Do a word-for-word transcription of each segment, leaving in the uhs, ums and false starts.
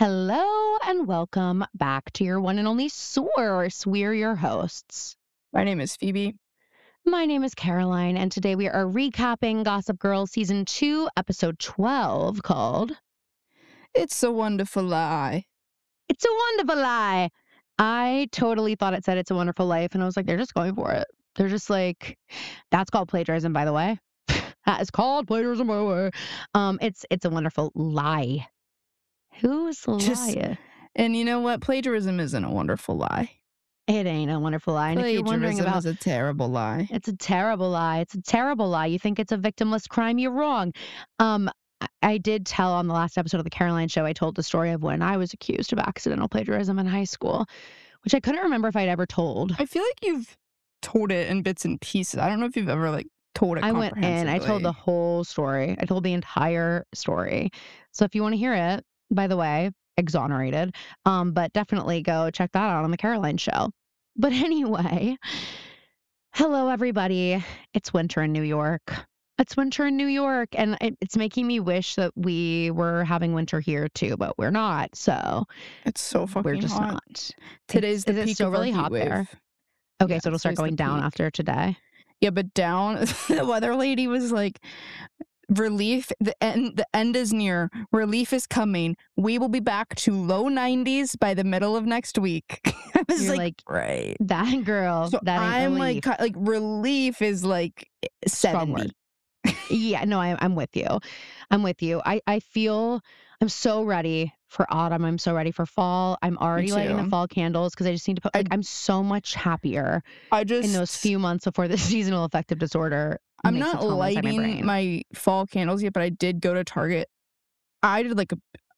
Hello and welcome back to your one and only source. We're your hosts. My name is Phoebe. My name is Caroline, and today we are recapping Gossip Girl Season two, Episode twelve, called It's a Wonderful Lie. It's a Wonderful Lie. I totally thought it said It's a Wonderful Life, and I was like, they're just going for it. They're just like, that's called plagiarism, by the way. That is called plagiarism, by the way. Um, it's, it's a wonderful lie. Who's the Just- liar? And you know what? Plagiarism isn't a wonderful lie. It ain't a wonderful lie. And if you're wondering Plagiarism about is a terrible lie. It's a terrible lie. It's a terrible lie. You think it's a victimless crime, you're wrong. Um, I, I did tell on the last episode of the Caroline Show, I told the story of when I was accused of accidental plagiarism in high school, which I couldn't remember if I'd ever told. I feel like you've told it in bits and pieces. I don't know if you've ever like told it I went in, I told the whole story. I told the entire story. So if you want to hear it, by the way, exonerated, um, but definitely go check that out on the Caroline Show. But anyway, hello, everybody. It's winter in New York. It's winter in New York, and it, it's making me wish that we were having winter here too, but we're not. So It's so fucking we're just hot. not. Today's It's- the is it peak still of our really heat hot wave. there? Okay, Yeah, so it'll start today's the going down peak. after today. Yeah, but down, the weather lady was like, relief, the end, the end is near. Relief is coming. We will be back to low nineties by the middle of next week. I was You're like, like, right. That girl, So that ain't I'm relief. like, ki- like relief is like Strong seventy. word. Yeah, no, I, I'm with you. I'm with you. I, I feel I'm so ready for autumn. I'm so ready for fall. I'm already lighting the too. fall candles because I just need to put, I- like, I'm so much happier I just in those few months before the seasonal affective disorder. I'm makes not its home inside my lighting brain. my fall candles yet, but I did go to Target. I did like a.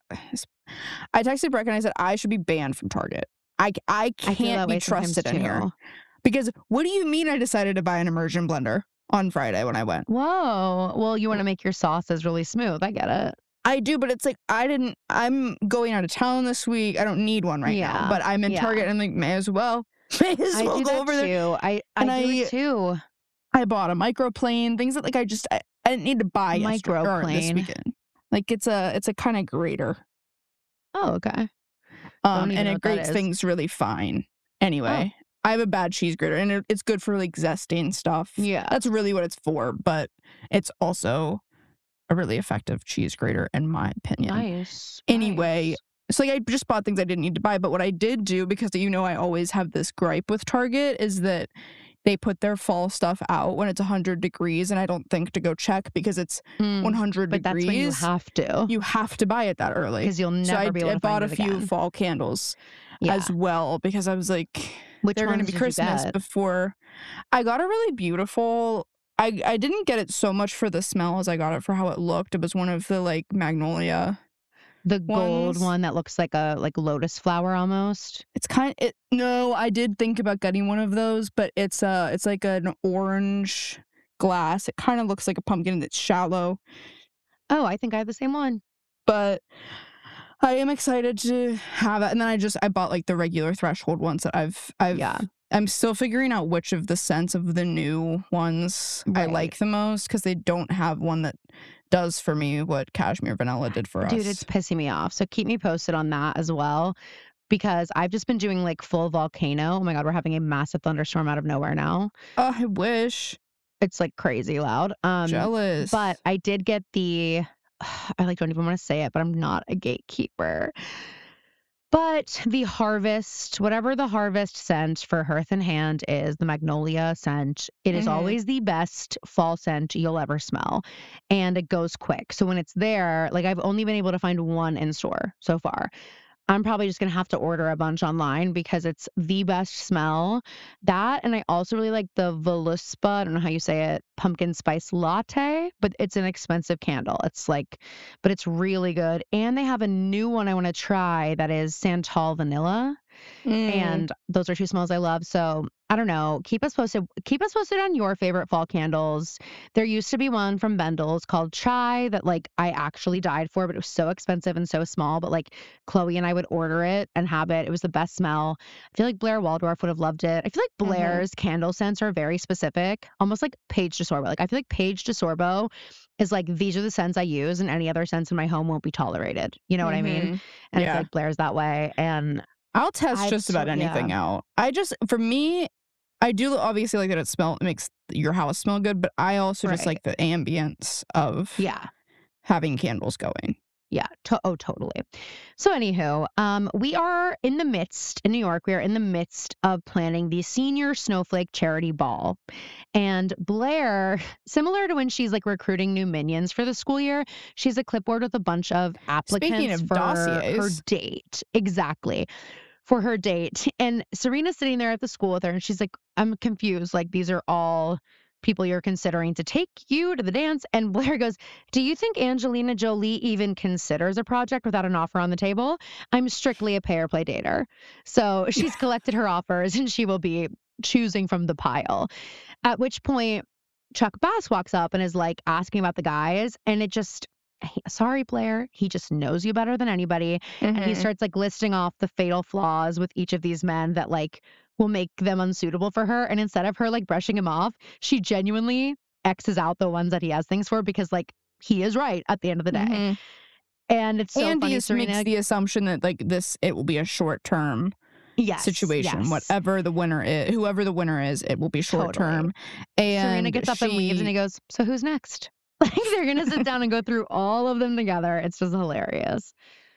I texted Breck and I said I should be banned from Target. I I I feel can't that be way sometimes, trusted in here too. because what do you mean I decided to buy an immersion blender on Friday when I went? Whoa. Well, you want to make your sauces really smooth. I get it. I do, but it's like I didn't. I'm going out of town this week. I don't need one right now, Yeah, but I'm in yeah. Target and I'm like, may as well. May as I well do go that over too. there. I, And I do I- it too. I bought a microplane, things that like I just I, I didn't need to buy yesterday or this Microplane. weekend. Like it's a it's a kind of grater, Oh, okay. um, even and know it what that grates is. things really fine. Anyway, I have a bad cheese grater, and it, it's good for like zesting stuff. Yeah. That's really what it's for, but it's also a really effective cheese grater in my opinion. Nice. Anyway, nice. So like I just bought things I didn't need to buy, but what I did do, because you know I always have this gripe with Target, is that they put their fall stuff out when it's one hundred degrees, and I don't think to go check because it's Mm, one hundred but that's degrees. when you have to. You have to buy it that early. Because you'll never So I, be able I to bought find a it few again. fall candles Yeah. as well because I was like, Which they're going to ones be did you Christmas get? before. I got a really beautiful. I I didn't get it so much for the smell as I got it for how it looked. It was one of the like magnolia. The gold ones. one that looks like a like lotus flower almost. It's kind it no, I did think about getting one of those, but it's uh it's like an orange glass. It kind of looks like a pumpkin and it's shallow, Oh, I think I have the same one. but I am excited to have that. And then I just I bought like the regular threshold ones that I've I've Yeah. I'm still figuring out which of the scents of the new ones I Right. like the most because they don't have one that does for me what Cashmere Vanilla did for Dude, us. it's pissing me off. So keep me posted on that as well. Because I've just been doing like full volcano. Oh my God, we're having a massive thunderstorm out of nowhere now. Oh, I wish. It's like crazy loud. Um Jealous. But I did get the I like don't even want to say it, but I'm not a gatekeeper. But the harvest, whatever the harvest scent for Hearth and Hand is, the magnolia scent, it is Mhm. always the best fall scent you'll ever smell. And it goes quick. So when it's there, like I've only been able to find one in store so far. I'm probably just going to have to order a bunch online because it's the best smell. That, and I also really like the Voluspa, I don't know how you say it, pumpkin spice latte, but it's an expensive candle. It's like, but it's really good. And they have a new one I want to try that is Santal vanilla. Mm. And those are two smells I love. So I don't know. Keep us posted. Keep us posted on your favorite fall candles. There used to be one from Bendel's called Chai that like I actually died for, but it was so expensive and so small. But like Chloe and I would order it and have it. It was the best smell. I feel like Blair Waldorf would have loved it. I feel like Mhm. Blair's candle scents are very specific, almost like Paige DeSorbo. Like I feel like Paige DeSorbo is like, these are the scents I use, and any other scents in my home won't be tolerated. You know what I mean? Mhm. And I Yeah. feel like Blair's that way. And I'll test I just about so- anything yeah. out. I just, for me, I do obviously like that it smell it makes your house smell good, but I also just Right. like the ambience of Yeah. having candles going. Yeah. To- oh, totally. So, anywho, um, we are in the midst in New York. We are in the midst of planning the Senior Snowflake Charity Ball, and Blair, similar to when she's like recruiting new minions for the school year, she's a clipboard with a bunch of applicants of for her dossiers. date. Exactly. For her date. And Serena's sitting there at the school with her, and she's like, I'm confused. Like, these are all people you're considering to take you to the dance. And Blair goes, do you think Angelina Jolie even considers a project without an offer on the table? I'm strictly a pay or play dater. So she's collected her offers, and she will be choosing from the pile. At which point, Chuck Bass walks up and is like asking about the guys. And it just, sorry, Blair, he just knows you better than anybody. And he Mhm. starts like listing off the fatal flaws with each of these men that like will make them unsuitable for her. And instead of her like brushing him off, she genuinely X's out the ones that he has things for, because like he is right at the end of the day. Mhm. And it's so Andy funny. is- Serena, makes the assumption that like this, it will be a short term yes, situation. yes. Whatever the winner is, whoever the winner is, it will be short term. And Serena gets up she, and leaves, and he goes, so who's next? Like, they're going to sit down and go through all of them together. It's just hilarious.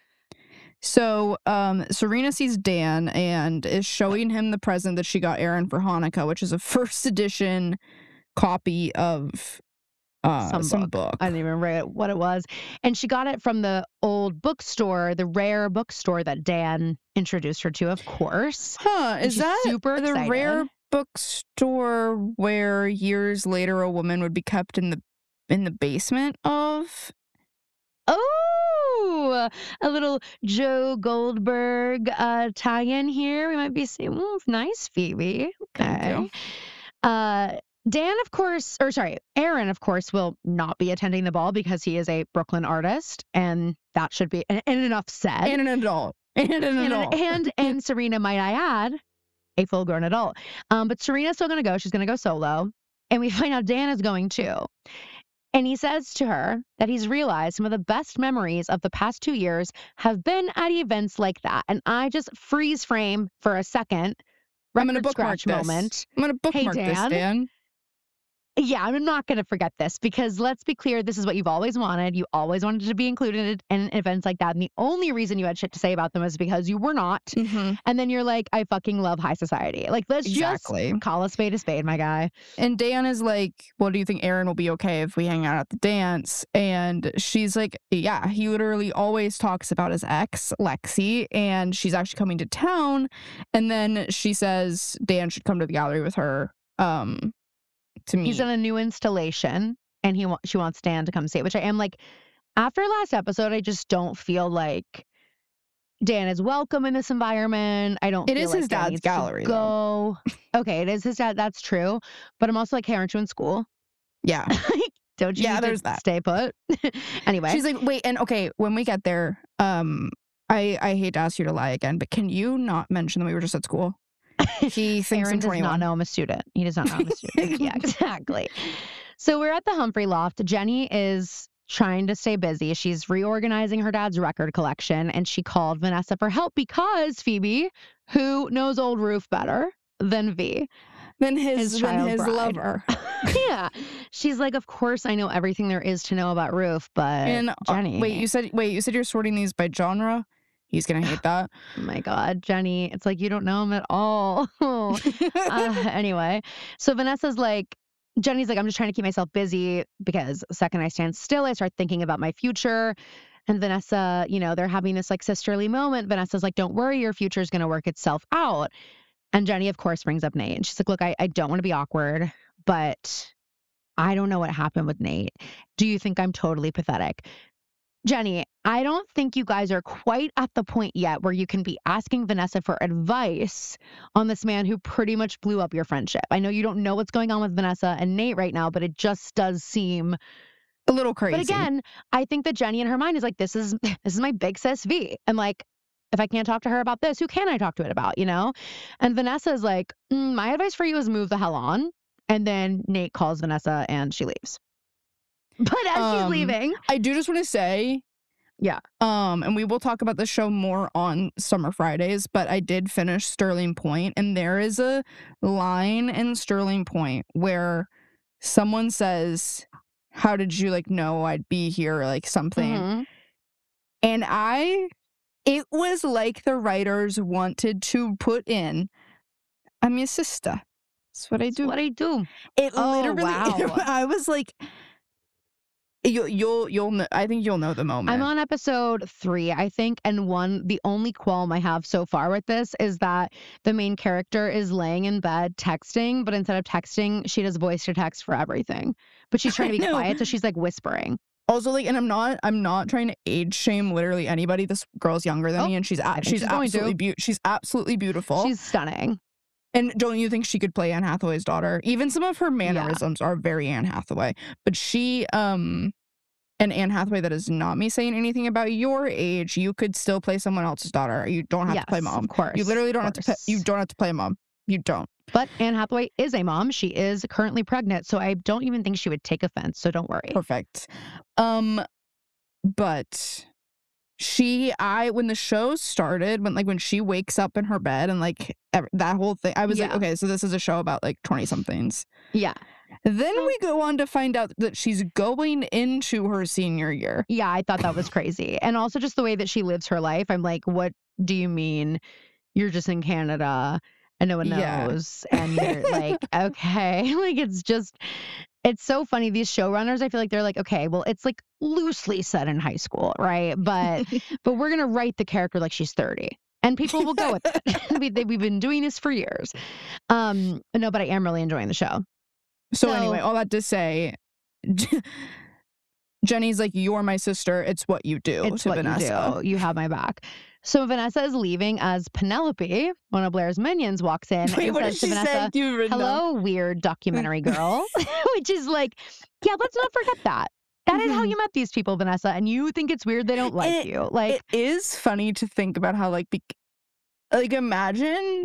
So um, Serena sees Dan and is showing him the present that she got Aaron for Hanukkah, which is a first edition copy of uh, some, Some book. book. I didn't even remember what it was. And she got it from the old bookstore, the rare bookstore that Dan introduced her to, of course. Huh, And is she's that super the excited. rare bookstore where years later a woman would be kept in the in the basement of? Oh, a little Joe Goldberg uh, tie-in here. We might be seeing, ooh, nice, Phoebe. Thank Okay. you. Uh, Dan, of course, or sorry, Aaron, of course, will not be attending the ball because he is a Brooklyn artist, and that should be and, and enough said. And an adult. And an and, adult. and and Serena, might I add, a full-grown adult. Um, but Serena's still going to go. She's going to go solo, and we find out Dan is going too. And he says to her that he's realized some of the best memories of the past two years have been at events like that. And I just freeze frame for a second. I'm gonna Record bookmark scratch this. moment. I'm gonna bookmark Hey, this, Dan. Dan. Yeah, I'm not going to forget this, because let's be clear, this is what you've always wanted. You always wanted to be included in events like that. And the only reason you had shit to say about them is because you were not. Mm-hmm. And then you're like, I fucking love high society. Like, let's Exactly. just call a spade a spade, my guy. And Dan is like, well, do you think Aaron will be okay if we hang out at the dance? And she's like, yeah, he literally always talks about his ex, Lexi, and she's actually coming to town. And then she says Dan should come to the gallery with her um, to meet. He's in a new installation, and he wa- she wants Dan to come see it, which I am like, after last episode, I just don't feel like Dan is welcome in this environment. I don't It feel is like his Dan dad's needs to gallery, Go. Okay, it is his dad. That's true. But I'm also like, hey, aren't you in school? Yeah. Like, don't you Yeah, need there's to that. stay put? Anyway. She's like, wait, and okay, when we get there, um, I, I hate to ask you to lie again, but can you not mention that we were just at school? He thinks Aaron I'm does twenty-one. not know I'm a student. He does not know I'm a student. Yeah, exactly. So we're at the Humphrey Loft. Jenny is trying to stay busy. She's reorganizing her dad's record collection, and she called Vanessa for help because Phoebe, who knows old Roof better than V, Than his, his than child his bride. lover. yeah, she's like, of course I know everything there is to know about Roof, but And uh, Jenny, wait, you said wait, you said you're sorting these by genre? He's gonna hate that. oh my God, Jenny, it's like you don't know him at all. uh, anyway, so Vanessa's like, Jenny's like, I'm just trying to keep myself busy because the second I stand still, I start thinking about my future. And Vanessa, you know, they're having this like sisterly moment. Vanessa's like, don't worry, your future is going to work itself out. And Jenny, of course, brings up Nate. And she's like, look, I, I don't want to be awkward, but I don't know what happened with Nate. Do you think I'm totally pathetic? Jenny, I don't think you guys are quite at the point yet where you can be asking Vanessa for advice on this man who pretty much blew up your friendship. I know you don't know what's going on with Vanessa and Nate right now, but it just does seem A little crazy. But again, I think that Jenny in her mind is like, this is this is my big sis V. And like, if I can't talk to her about this, who can I talk to it about, you know? And Vanessa is like, mm, my advice for you is move the hell on. And then Nate calls Vanessa and she leaves. But as Um, she's leaving, I do just want to say, yeah, um, and we will talk about the show more on Summer Fridays, but I did finish Sterling Point, and there is a line in Sterling Point where someone says, how did you like know I'd be here, or like something. Mhm. And I, it was like the writers wanted to put in, I'm your sister. That's what I That's do. what I do. It Oh, literally, wow. I was like, you, you'll, you'll, know, I think you'll know the moment. I'm on episode three, I think, and one, the only qualm I have so far with this is that the main character is laying in bed texting, but instead of texting, she does voice to text for everything. But she's trying to be I know. quiet, so she's like whispering. Also, like, and I'm not, I'm not trying to age shame literally anybody. This girl's younger than Oh, me, and she's, a- think she's she's going to. absolutely beautiful. She's absolutely beautiful. She's stunning. And don't you think she could play Anne Hathaway's daughter? Even some of her mannerisms are very Anne Hathaway. But she, um, and Anne Hathaway, that is not me saying anything about your age. You could still play someone else's daughter. You don't have Yes, to play mom. of course. You literally don't of have to. Play, course. you don't have to play mom. You don't. But Anne Hathaway is a mom. She is currently pregnant, so I don't even think she would take offense. So don't worry. Perfect. Um, but she, I, when the show started, when like when she wakes up in her bed and like ev- that whole thing, I was like, Yeah. okay, so this is a show about like twenty somethings. Yeah. Then we go on to find out that she's going into her senior year. Yeah, I thought that was crazy. And also just the way that she lives her life. I'm like, what do you mean you're just in Canada and no one Yeah. knows? And you're like, okay. Like, it's just, it's so funny. These showrunners, I feel like they're like, okay, well, it's like loosely set in high school, right? But, but we're going to write the character like she's thirty. And people will go with it. we, they, we've been doing this for years. Um, no, but I am really enjoying the show. So, So- anyway, all that to say, Jenny's like, you're my sister. It's what you do It's to what Vanessa. you do. You have my back. So Vanessa is leaving as Penelope, one of Blair's minions, walks in Wait, and what says did to she Vanessa, say? Do you even know? hello, weird documentary girl. Which is like, yeah, let's not forget that. That is how Mhm. you met these people, Vanessa, and you think it's weird they don't like It- you. Like, It is funny to think about how, like, bec- like, imagine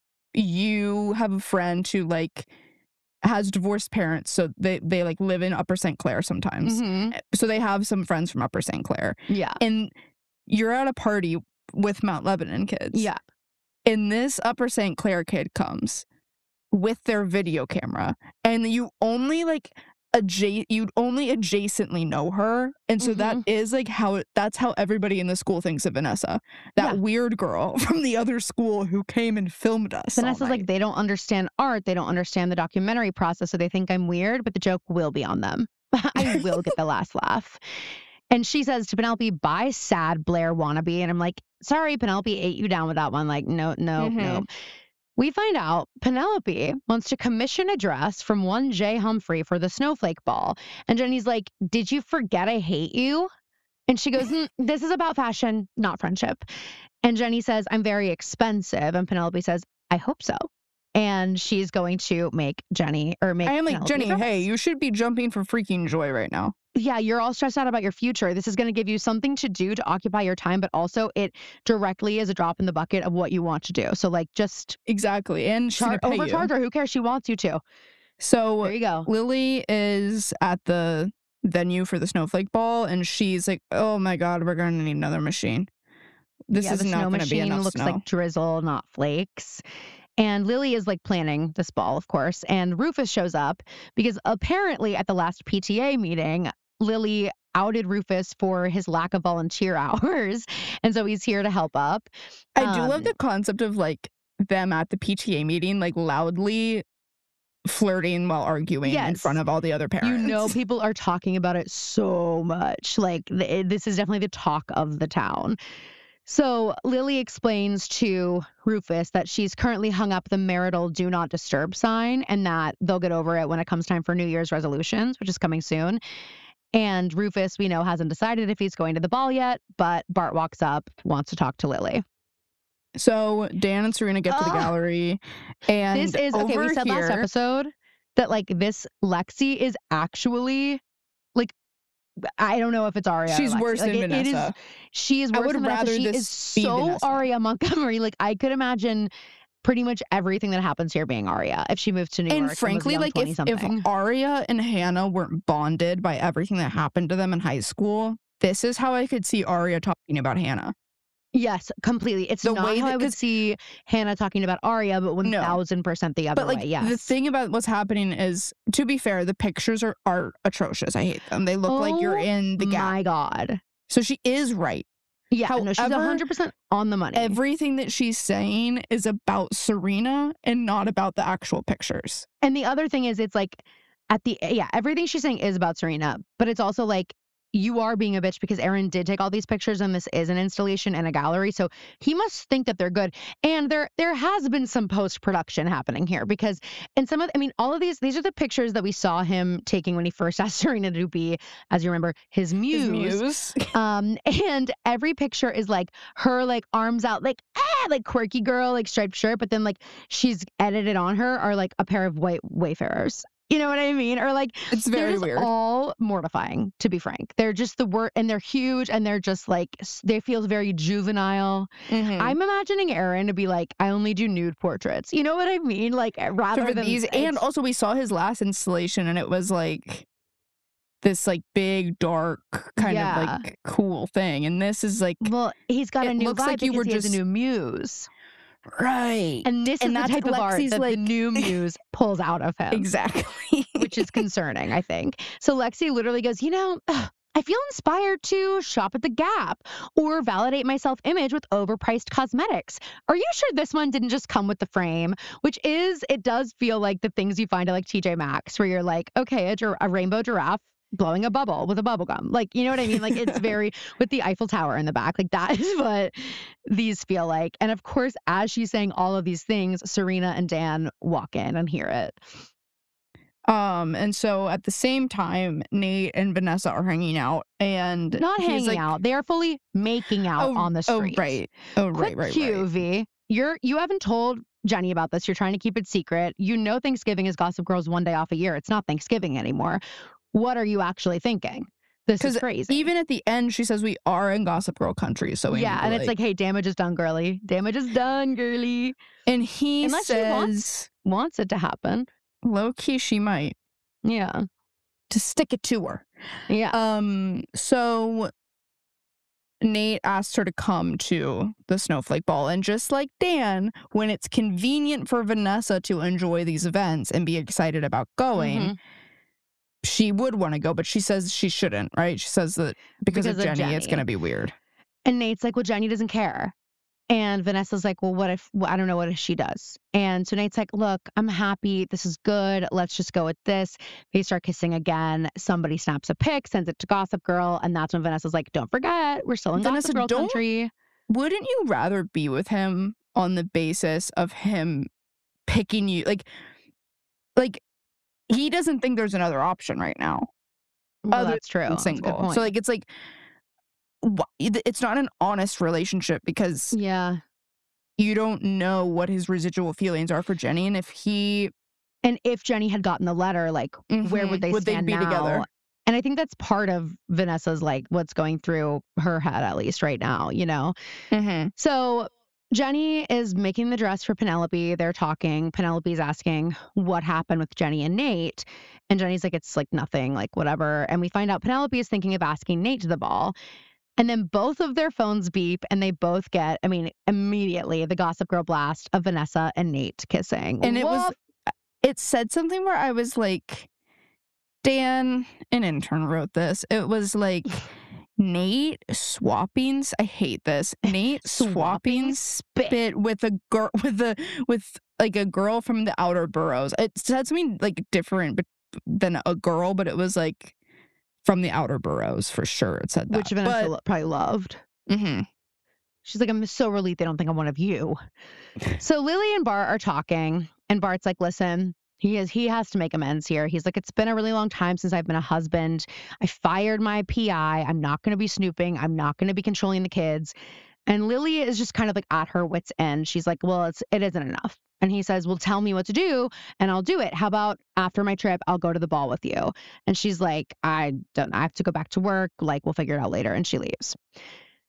you have a friend who, like, has divorced parents, so they, they like, live in Upper Saint Clair sometimes. mhm. So they have some friends from Upper Saint Clair. yeah, And you're at a party with Mount Lebanon kids. yeah. And this Upper Saint Clair kid comes with their video camera, and you only like adja- you'd only adjacently know her, and so that is like how it, that's how everybody in the school thinks of Vanessa, that Yeah. weird girl from the other school who came and filmed us. all Vanessa's like, night. they don't understand art. They don't understand the documentary process, so they think I'm weird, but the joke will be on them. I will get the last laugh. And she says to Penelope, bye, sad Blair wannabe. And I'm like, sorry, Penelope ate you down with that one. Like, no, no, Mhm. no. We find out Penelope wants to commission a dress from one Jay Humphrey for the Snowflake Ball. And Jenny's like, did you forget I hate you? And she goes, mm, this is about fashion, not friendship. And Jenny says, I'm very expensive. And Penelope says, I hope so. And she's going to make Jenny or make I am like, Penelope Jenny, a dress. hey, you should be jumping for freaking joy right now. Yeah, you're all stressed out about your future. This is going to give you something to do to occupy your time, but also it directly is a drop in the bucket of what you want to do. So like just Exactly. And she's char- gonna pay you. overcharge her. Who cares? She wants you to. So There you go. Lily is at the venue for the Snowflake Ball, and she's like, oh my God, we're going to need another machine. This yeah, is the not snow going to be machine enough looks snow. like drizzle, not flakes. And Lily is like planning this ball, of course. And Rufus shows up because apparently at the last P T A meeting, Lily outed Rufus for his lack of volunteer hours. And so he's here to help up. I do love Um, the concept of like them at the P T A meeting, like loudly flirting while arguing in Yes. front of all the other parents. You know, people are talking about it so much. Like, th- this is definitely the talk of the town. So Lily explains to Rufus that she's currently hung up the marital do not disturb sign and that they'll get over it when it comes time for New Year's resolutions, which is coming soon. And Rufus, we know, hasn't decided if he's going to the ball yet, but Bart walks up, wants to talk to Lily. So Dan and Serena get to the Ugh. gallery, and This is, okay, we over said last here- episode that, like, this Lexi is actually, like, I don't know if it's Aria. or she's Lexi. worse Like, than it- it is- Vanessa. she is I worse would than Vanessa. rather She this is be so Vanessa. Aria Montgomery. Like, I could imagine pretty much everything that happens here being Aria. If she moved to New York And frankly, and was a young like if, if twenty-something. Aria and Hannah weren't bonded by everything that happened to them in high school, this is how I could see Aria talking about Hannah. Yes, completely. It's The not way how that- I would 'cause- see Hannah talking about Aria, but one No. thousand percent the other But like way. Yes. the thing about what's happening is, to be fair, the pictures are, are atrocious. I hate them. They look like you're Oh in the gap. My God. So she is right. Yeah, no, she's However, one hundred percent on the money. Everything that she's saying is about Serena and not about the actual pictures. And the other thing is, it's like at the, yeah, everything she's saying is about Serena, but it's also like, you are being a bitch because Aaron did take all these pictures and this is an installation and a gallery. So he must think that they're good. And there there has been some post-production happening here because in some of, I mean, all of these, these are the pictures that we saw him taking when he first asked Serena to be, as you remember, his muse. His muse. Um, and every picture is like her like arms out, like, ah, like quirky girl, like striped shirt. But then like she's edited on her are like a pair of white Wayfarers. You know what I mean? Or like, It's they're very just weird. all mortifying, to be frank. They're just the word, and they're huge, and they're just like, s- they feel very juvenile. Mhm. I'm imagining Aaron to be like, I only do nude portraits. You know what I mean? Like, uh, So rather for than these, and it's- also we saw his last installation, and it was like this like big dark kind Yeah. of like cool thing, and this is like well, he's got a it new looks vibe like you because were he has a just- new muse. right And this And is the that's type of art Lexi's, that the like- new muse pulls out of him. exactly. Which is concerning, I think. So Lexi literally goes, you know, ugh, I feel inspired to shop at the Gap or validate my self-image with overpriced cosmetics. Are you sure this one didn't just come with the frame? Which is, it does feel like the things you find at like T J Maxx where you're like, okay, a, gir- a rainbow giraffe blowing a bubble with a bubble gum. Like, you know what I mean? Like it's very, with the Eiffel Tower in the back, like that is what these feel like. And of course, as she's saying all of these things, Serena and Dan walk in and hear it. Um, and so at the same time, Nate and Vanessa are hanging out, and Not he's hanging like, out. They are fully making out oh, on the oh, street. right, oh, right, Quick right, cue, right. V. You're you haven't told Jenny about this. You're trying to keep it secret. You know Thanksgiving is Gossip Girl's one day off a year. It's not Thanksgiving anymore. What are you actually thinking? This is 'Cause crazy. Even at the end, she says we are in Gossip Girl country, so we yeah, need to, and it's like, hey, damage is done, girly. Damage is done, girly. and he unless she says, wants- Wants it to happen. low key, she might Yeah. to stick it to her. Yeah. Um, so Nate asked her to come to the snowflake ball, and just like Dan, when it's convenient for Vanessa to enjoy these events and be excited about going, Mhm. she would want to go, but she says she shouldn't, right? She says that because, Because of of Jenny, it's Jenny. going to be weird. And Nate's like, well, Jenny doesn't care. And Vanessa's like, well, what if, well, I don't know what if she does. And so Nate's like, look, I'm happy. This is good. Let's just go with this. They start kissing again. Somebody snaps a pic, sends it to Gossip Girl. And that's when Vanessa's like, don't forget, we're still in Vanessa, Gossip Girl don't- country. Wouldn't you rather be with him on the basis of him picking you? Like, like he doesn't think there's another option right now. Well, Other that's true. than That's a good single. point. So like it's like wh- it's not an honest relationship because yeah. you don't know what his residual feelings are for Jenny, and if he And if Jenny had gotten the letter, like, where Mhm. would they Would they stand be now? together? And I think that's part of Vanessa's, like, what's going through her head, at least right now, you know? mm-hmm. So Jenny is making the dress for Penelope. They're talking. Penelope's asking what happened with Jenny and Nate. And Jenny's like, it's like nothing, like whatever. And we find out Penelope is thinking of asking Nate to the ball. And then both of their phones beep and they both get, I mean, immediately the Gossip Girl blast of Vanessa and Nate kissing. And it was Woof. it said something where I was like, Dan, an intern wrote this. It was like Nate swapping. I hate this. Nate swapping spit with a girl with a with like a girl from the outer boroughs. It said something like different but, than a girl, but it was like from the outer boroughs for sure. It said that. Which Vanessa lo- probably loved. But, mhm. She's like, I'm so relieved they don't think I'm one of you. So Lily and Bart are talking, and Bart's like, listen, he is he has to make amends here. He's like, it's been a really long time since I've been a husband. I fired my P I. I'm not going to be snooping. I'm not going to be controlling the kids. And Lily is just kind of like at her wit's end. She's like, well, it's it isn't enough. And he says, well, tell me what to do and I'll do it. How about after my trip, I'll go to the ball with you? And she's like, I don't I have to go back to work. Like, we'll figure it out later. And she leaves.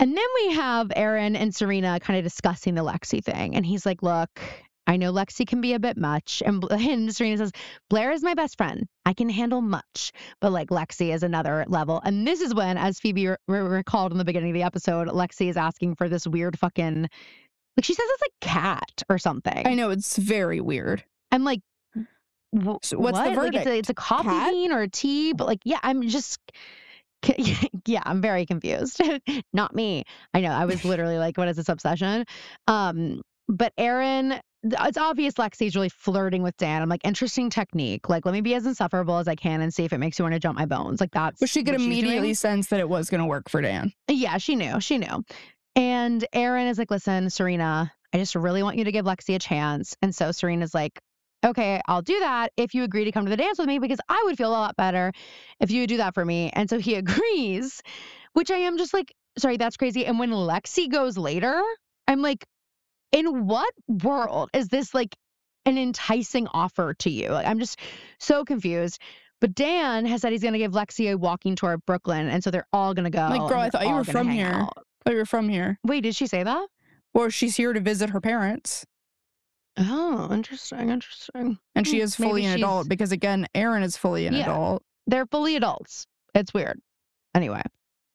And then we have Aaron and Serena kind of discussing the Lexi thing. And he's like, look, I know Lexi can be a bit much. And, and Serena says, Blair is my best friend. I can handle much. But like Lexi is another level. And this is when, as Phoebe re- recalled in the beginning of the episode, Lexi is asking for this weird fucking, like she says it's like cat or something. I know, it's very weird. I'm like, wh- So what's what? the verdict? Like it's, a, it's a coffee Cat? bean or a tea. But like, yeah, I'm just... yeah, I'm very confused. Not me. I know. I was literally like, what is this obsession? Um, but Aaron, it's obvious Lexi's really flirting with Dan. I'm like, interesting technique. Like, let me be as insufferable as I can and see if it makes you want to jump my bones. Like that's But she could what she's immediately doing. sense that it was going to work for Dan. Yeah, she knew. She knew. And Aaron is like, listen, Serena, I just really want you to give Lexi a chance. And so Serena's like, okay, I'll do that if you agree to come to the dance with me, because I would feel a lot better if you would do that for me. And so he agrees, which I am just like, sorry, that's crazy. And when Lexi goes later, I'm like, in what world is this like an enticing offer to you? Like, I'm just so confused. But Dan has said he's going to give Lexi a walking tour of Brooklyn. And so they're all going to go. Like, girl, I and thought they're you all were gonna from hang here. out. Oh, you're from here. Wait, did she say that? Or she's here to visit her parents. Oh, interesting, interesting. And she Hmm, is fully maybe an she's- adult because, again, Aaron is fully an Yeah. adult. They're fully adults. It's weird. Anyway.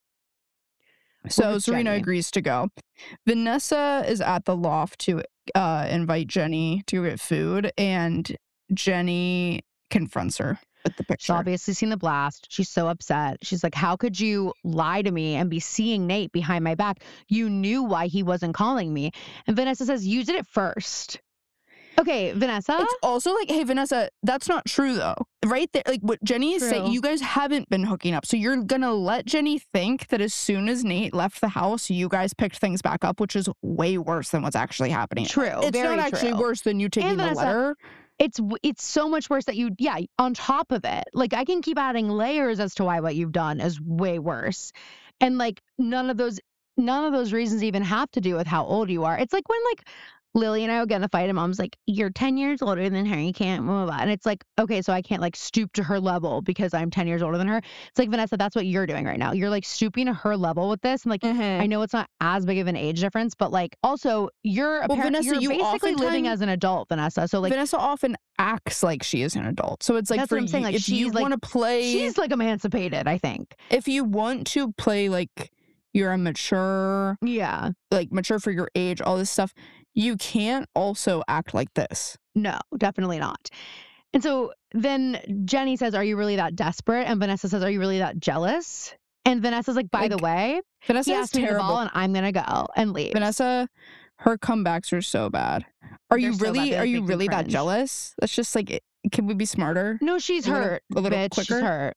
So with Serena Jenny? agrees to go. Vanessa is at the loft to uh, invite Jenny to get food, and Jenny confronts her with the She's picture. obviously seen the blast. She's so upset. She's like, how could you lie to me and be seeing Nate behind my back? You knew why he wasn't calling me. And Vanessa says, you did it first. Okay, Vanessa. It's also like, hey, Vanessa, that's not true, though. Right there, like what Jenny is saying, True. you guys haven't been hooking up. So you're going to let Jenny think that as soon as Nate left the house, you guys picked things back up, which is way worse than what's actually happening. True. It's very not actually true. worse than you taking the Vanessa, letter. It's w- it's so much worse that you, yeah, on top of it. Like, I can keep adding layers as to why what you've done is way worse. And like, none of those, none of those reasons even have to do with how old you are. It's like when like Lily and I would get in a fight and mom's like, you're ten years older than her. You can't move on. And it's like, okay, so I can't like stoop to her level because I'm ten years older than her. It's like, Vanessa, that's what you're doing right now. You're like stooping to her level with this. And like, I know it's not as big of an age difference, but like also you're, a Well, par- Vanessa, you're you basically living oftentimes- as an adult, Vanessa. So like, Vanessa often acts like she is an adult. So it's like, That's for what I'm saying, you, like, if you she's, like- want to play, she's like emancipated, I think. if you want to play like you're a mature, Yeah. like mature for your age, all this stuff, you can't also act like this. No, definitely not. And so then Jenny says, are you really that desperate? And Vanessa says, are you really that jealous? And Vanessa's like, by the Like, way, Vanessa he is asked me the ball terrible. and I'm going to go and leave. Vanessa, her comebacks are so bad. Are you They're so bad, really, they, are like, you make me really that cringe. jealous? That's just like, it- can we be smarter? No, she's A little- hurt. a little bitch. She's quicker? hurt.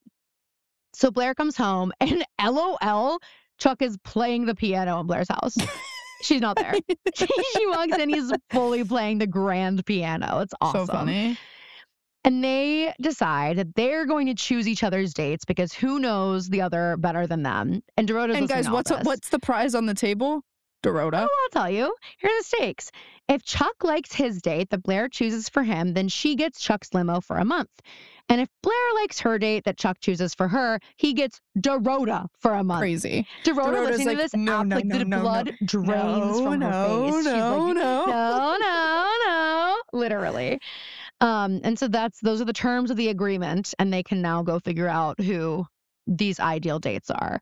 So Blair comes home and LOL, Chuck is playing the piano in Blair's house. She's not there. She walks in, he's fully playing the grand piano. It's awesome. So funny. And they decide that they're going to choose each other's dates because who knows the other better than them. And Dorota's And listening guys, to all what's this. what's the prize on the table? Dorota. Oh, I'll tell you. Here are the stakes. If Chuck likes his date that Blair chooses for him, then she gets Chuck's limo for a month. And if Blair likes her date that Chuck chooses for her, he gets Dorota for a month. Crazy. Dorota Dorota's listening like, to this, no, ab- no, like no, the no, blood no. drains No, from no, her face. She's no, like, no. no, no, no, literally. Um, and so that's those are the terms of the agreement, and they can now go figure out who these ideal dates are.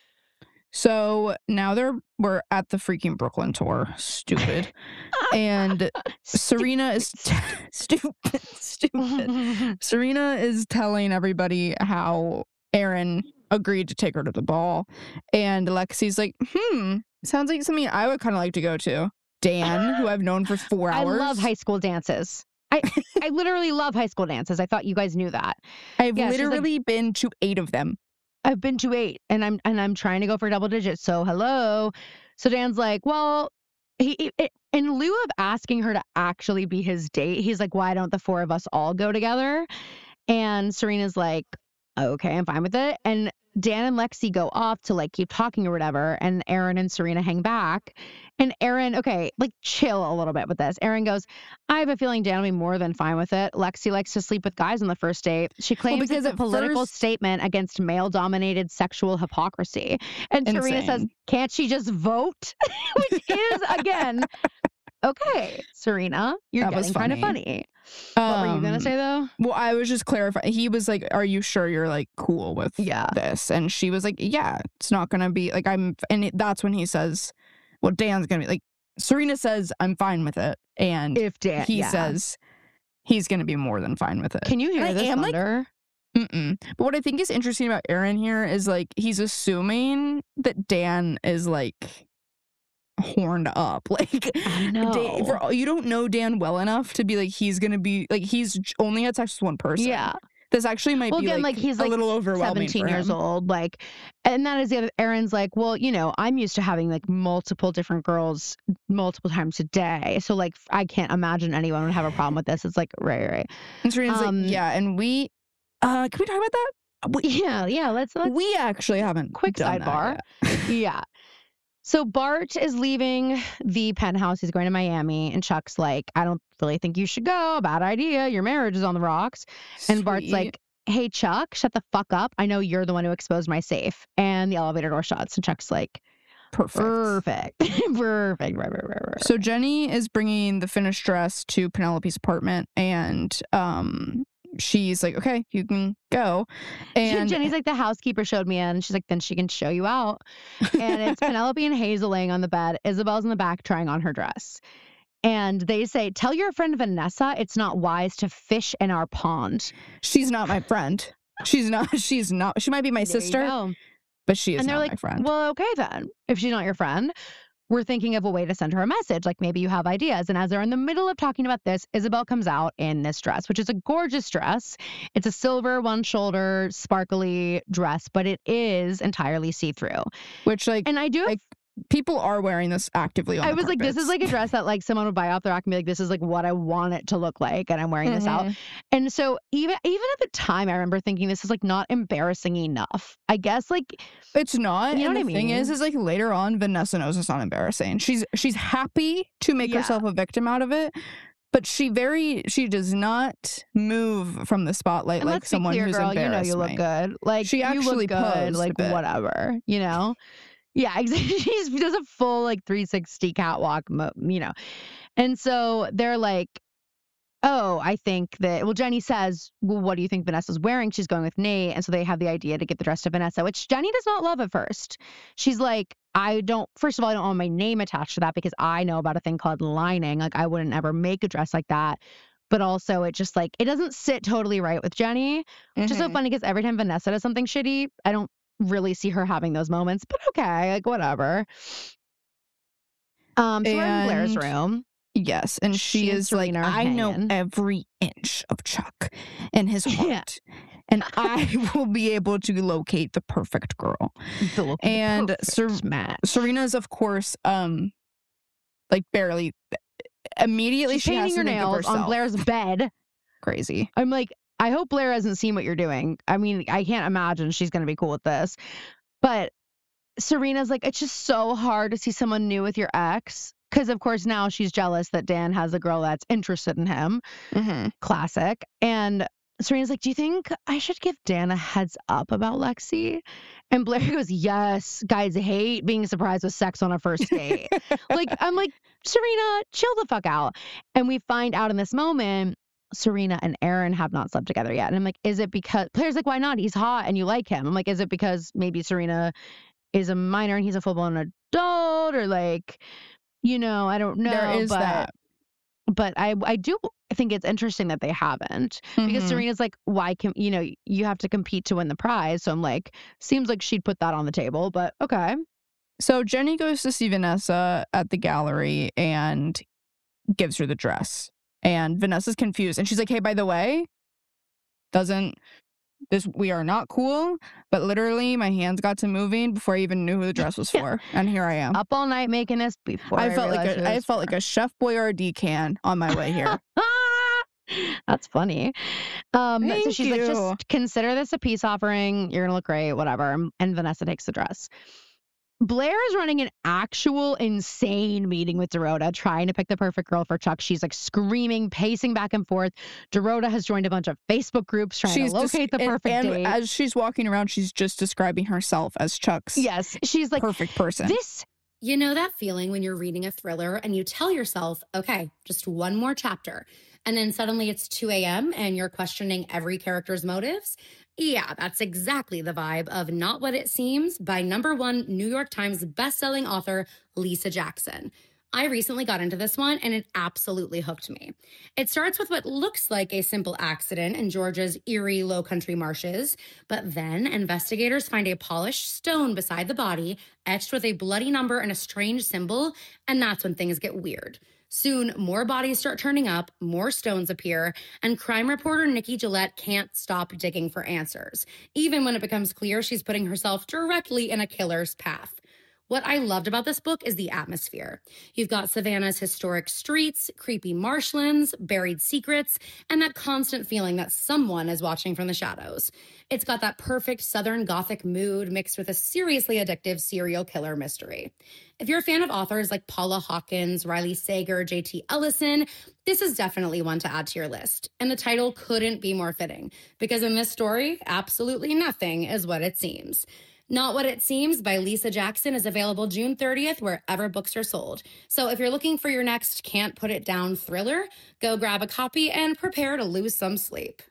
So now they're we're at the freaking Brooklyn tour. Stupid. And Serena is stupid. Stupid. Serena is telling everybody how Aaron agreed to take her to the ball. And Lexi's like, hmm, sounds like something I would kind of like to go to. Dan, who I've known for four I hours. love high school dances. I I literally love high school dances. I thought you guys knew that. I've yeah, she's like- literally been to eight of them. I've been to eight, and I'm and I'm trying to go for double digits. So hello. So Dan's like, well, he, he in lieu of asking her to actually be his date, he's like, why don't the four of us all go together? And Serena's like, okay, I'm fine with it. And Dan and Lexi go off to like keep talking or whatever. And Aaron and Serena hang back. And Aaron, okay, like chill a little bit with this. Aaron goes, I have a feeling Dan will be more than fine with it. Lexi likes to sleep with guys on the first date. She claims because it's a at political first- statement against male-dominated sexual hypocrisy. And Serena Insane. says, can't she just vote? Which is, again, okay, Serena, you're That was getting kind of funny. funny. What were you going to Um, say, though? Well, I was just clarifying. He was like, are you sure you're like cool with Yeah. this? And she was like, yeah, it's not going to be like I'm. And it, that's when he says, well, Dan's going to be like, Serena says, I'm fine with it. And If Dan, he yeah. says he's going to be more than fine with it. Can you hear And I this am, like, thunder? Mm-mm. But what I think is interesting about Aaron here is like he's assuming that Dan is like horned up. Like I know. Dan, for all, you don't know Dan well enough to be like he's gonna be like he's j- only had sex with one person. Yeah. This actually might Well, be again, like, like, he's, a like, little overwhelming seventeen for years him. old, like, and that is the other. Aaron's like, well, you know, I'm used to having like multiple different girls multiple times a day, so like I can't imagine anyone would have a problem with this. It's like, right, right, And Serena's Um, like, yeah, and we uh can we talk about that? We, yeah, yeah. Let's let's we actually haven't quick done that sidebar. yet. yeah. So Bart is leaving the penthouse. He's going to Miami, and Chuck's like, I don't really think you should go. Bad idea. Your marriage is on the rocks. And Bart's Sweet. like, hey, Chuck, shut the fuck up. I know you're the one who exposed my safe. And the elevator door shuts. And Chuck's like, perfect. perfect. perfect. Right, right, right, right. So Jenny is bringing the finished dress to Penelope's apartment, and um, she's like, "Okay, you can go." And Jenny's like, the housekeeper showed me in. And she's like, then she can show you out. And it's Penelope and Hazel laying on the bed. Isabel's in the back trying on her dress. And they say, tell your friend Vanessa it's not wise to fish in our pond. she's not my friend. She's not. She's not. She might be my There you sister, go. but she is And they're not like, my friend. well, okay then. If she's not your friend, we're thinking of a way to send her a message. Like maybe you have ideas. And as they're in the middle of talking about this, Isabel comes out in this dress, which is a gorgeous dress. It's a silver one shoulder sparkly dress, but it is entirely see-through. Which like, And I do have like, people are wearing this actively on I the was like, this is carpets. like a dress that like someone would buy off the rack and be like, this is like what I want it to look like, and I'm wearing this out. Mhm. And so even even at the time, I remember thinking this is like not embarrassing enough. I guess like It's not. You know and what the I thing is, mean? is like later on, Vanessa knows it's not embarrassing. She's she's happy to make Yeah. herself a victim out of it, but she very she does not move from the spotlight and like let's be someone clear, who's girl, you know embarrassed you look me. good. Like She you actually look good, posed a like bit. whatever, you know. Yeah, exactly. She does a full like three sixty catwalk, mo- you know. And so they're like, oh, I think that, well, Jenny says, well, what do you think Vanessa's wearing? She's going with Nate. And so they have the idea to get the dress to Vanessa, which Jenny does not love at first. She's like, I don't, first of all, I don't want my name attached to that because I know about a thing called lining. Like, I wouldn't ever make a dress like that. But also, it just like, it doesn't sit totally right with Jenny, which is so Mhm. funny because every time Vanessa does something shitty, I don't really see her having those moments, but okay, like, whatever. Um, so we're in Blair's And- room. Yes, and she, She and is like, Serena are I know hanging. every inch of Chuck and his Yeah. heart, and I will be able to locate the perfect girl. The look- the And perfect Ser- match. Serena's, of course, um, like barely. Immediately, She's she has painting to her think of nails on herself. Blair's bed. Crazy. I'm like, I hope Blair hasn't seen what you're doing. I mean, I can't imagine she's going to be cool with this. But Serena's like, it's just so hard to see someone new with your ex. Because, of course, now she's jealous that Dan has a girl that's interested in him. Mm-hmm. Classic. And Serena's like, do you think I should give Dan a heads up about Lexi? And Blair goes, yes. Guys hate being surprised with sex on a first date. Like, I'm like, Serena, chill the fuck out. And we find out in this moment, Serena and Aaron have not slept together yet. And I'm like, is it because, Blair's like, why not? He's hot and you like him. I'm like, is it because maybe Serena is a minor and he's a full-blown adult, or like, you know, I don't know. There is but, that. But I, I do think it's interesting that they haven't, because Mhm. Serena's like, why can, you know, you have to compete to win the prize. So I'm like, seems like she'd put that on the table, but okay. So Jenny goes to see Vanessa at the gallery and gives her the dress. And Vanessa's confused. And she's like, hey, by the way, doesn't this, we are not cool, but literally my hands got to moving before I even knew who the dress was for. And here I am. Up all night making this before I, I felt like realized a, who it I was felt for. like a Chef Boyardee can on my way here. Ah! That's funny. Um, so Thank she's like, you. just consider this a peace offering. You're gonna look great, whatever. And Vanessa takes the dress. Blair is running an actual insane meeting with Dorota, trying to pick the perfect girl for Chuck. She's like screaming, pacing back and forth. Dorota has joined a bunch of Facebook groups trying She's to locate des- the perfect and, date. and as she's walking around, she's just describing herself as Chuck's yes, she's like, perfect person. This. You know that feeling when you're reading a thriller and you tell yourself, okay, just one more chapter. And then suddenly it's two a.m. and you're questioning every character's motives? Yeah, that's exactly the vibe of Not What It Seems by number one New York Times bestselling author Lisa Jackson. I recently got into this one and it absolutely hooked me. It starts with what looks like a simple accident in Georgia's eerie low country marshes, but then investigators find a polished stone beside the body, etched with a bloody number and a strange symbol, and that's when things get weird. Soon, more bodies start turning up, more stones appear, and crime reporter Nikki Gillette can't stop digging for answers, even when it becomes clear she's putting herself directly in a killer's path. What I loved about this book is the atmosphere. You've got Savannah's historic streets, creepy marshlands, buried secrets, and that constant feeling that someone is watching from the shadows. It's got that perfect Southern Gothic mood mixed with a seriously addictive serial killer mystery. If you're a fan of authors like Paula Hawkins, Riley Sager, J T Ellison, this is definitely one to add to your list. And the title couldn't be more fitting, because in this story, absolutely nothing is what it seems. Not What It Seems by Lisa Jackson is available June thirtieth wherever books are sold. So if you're looking for your next can't put it down thriller, go grab a copy and prepare to lose some sleep.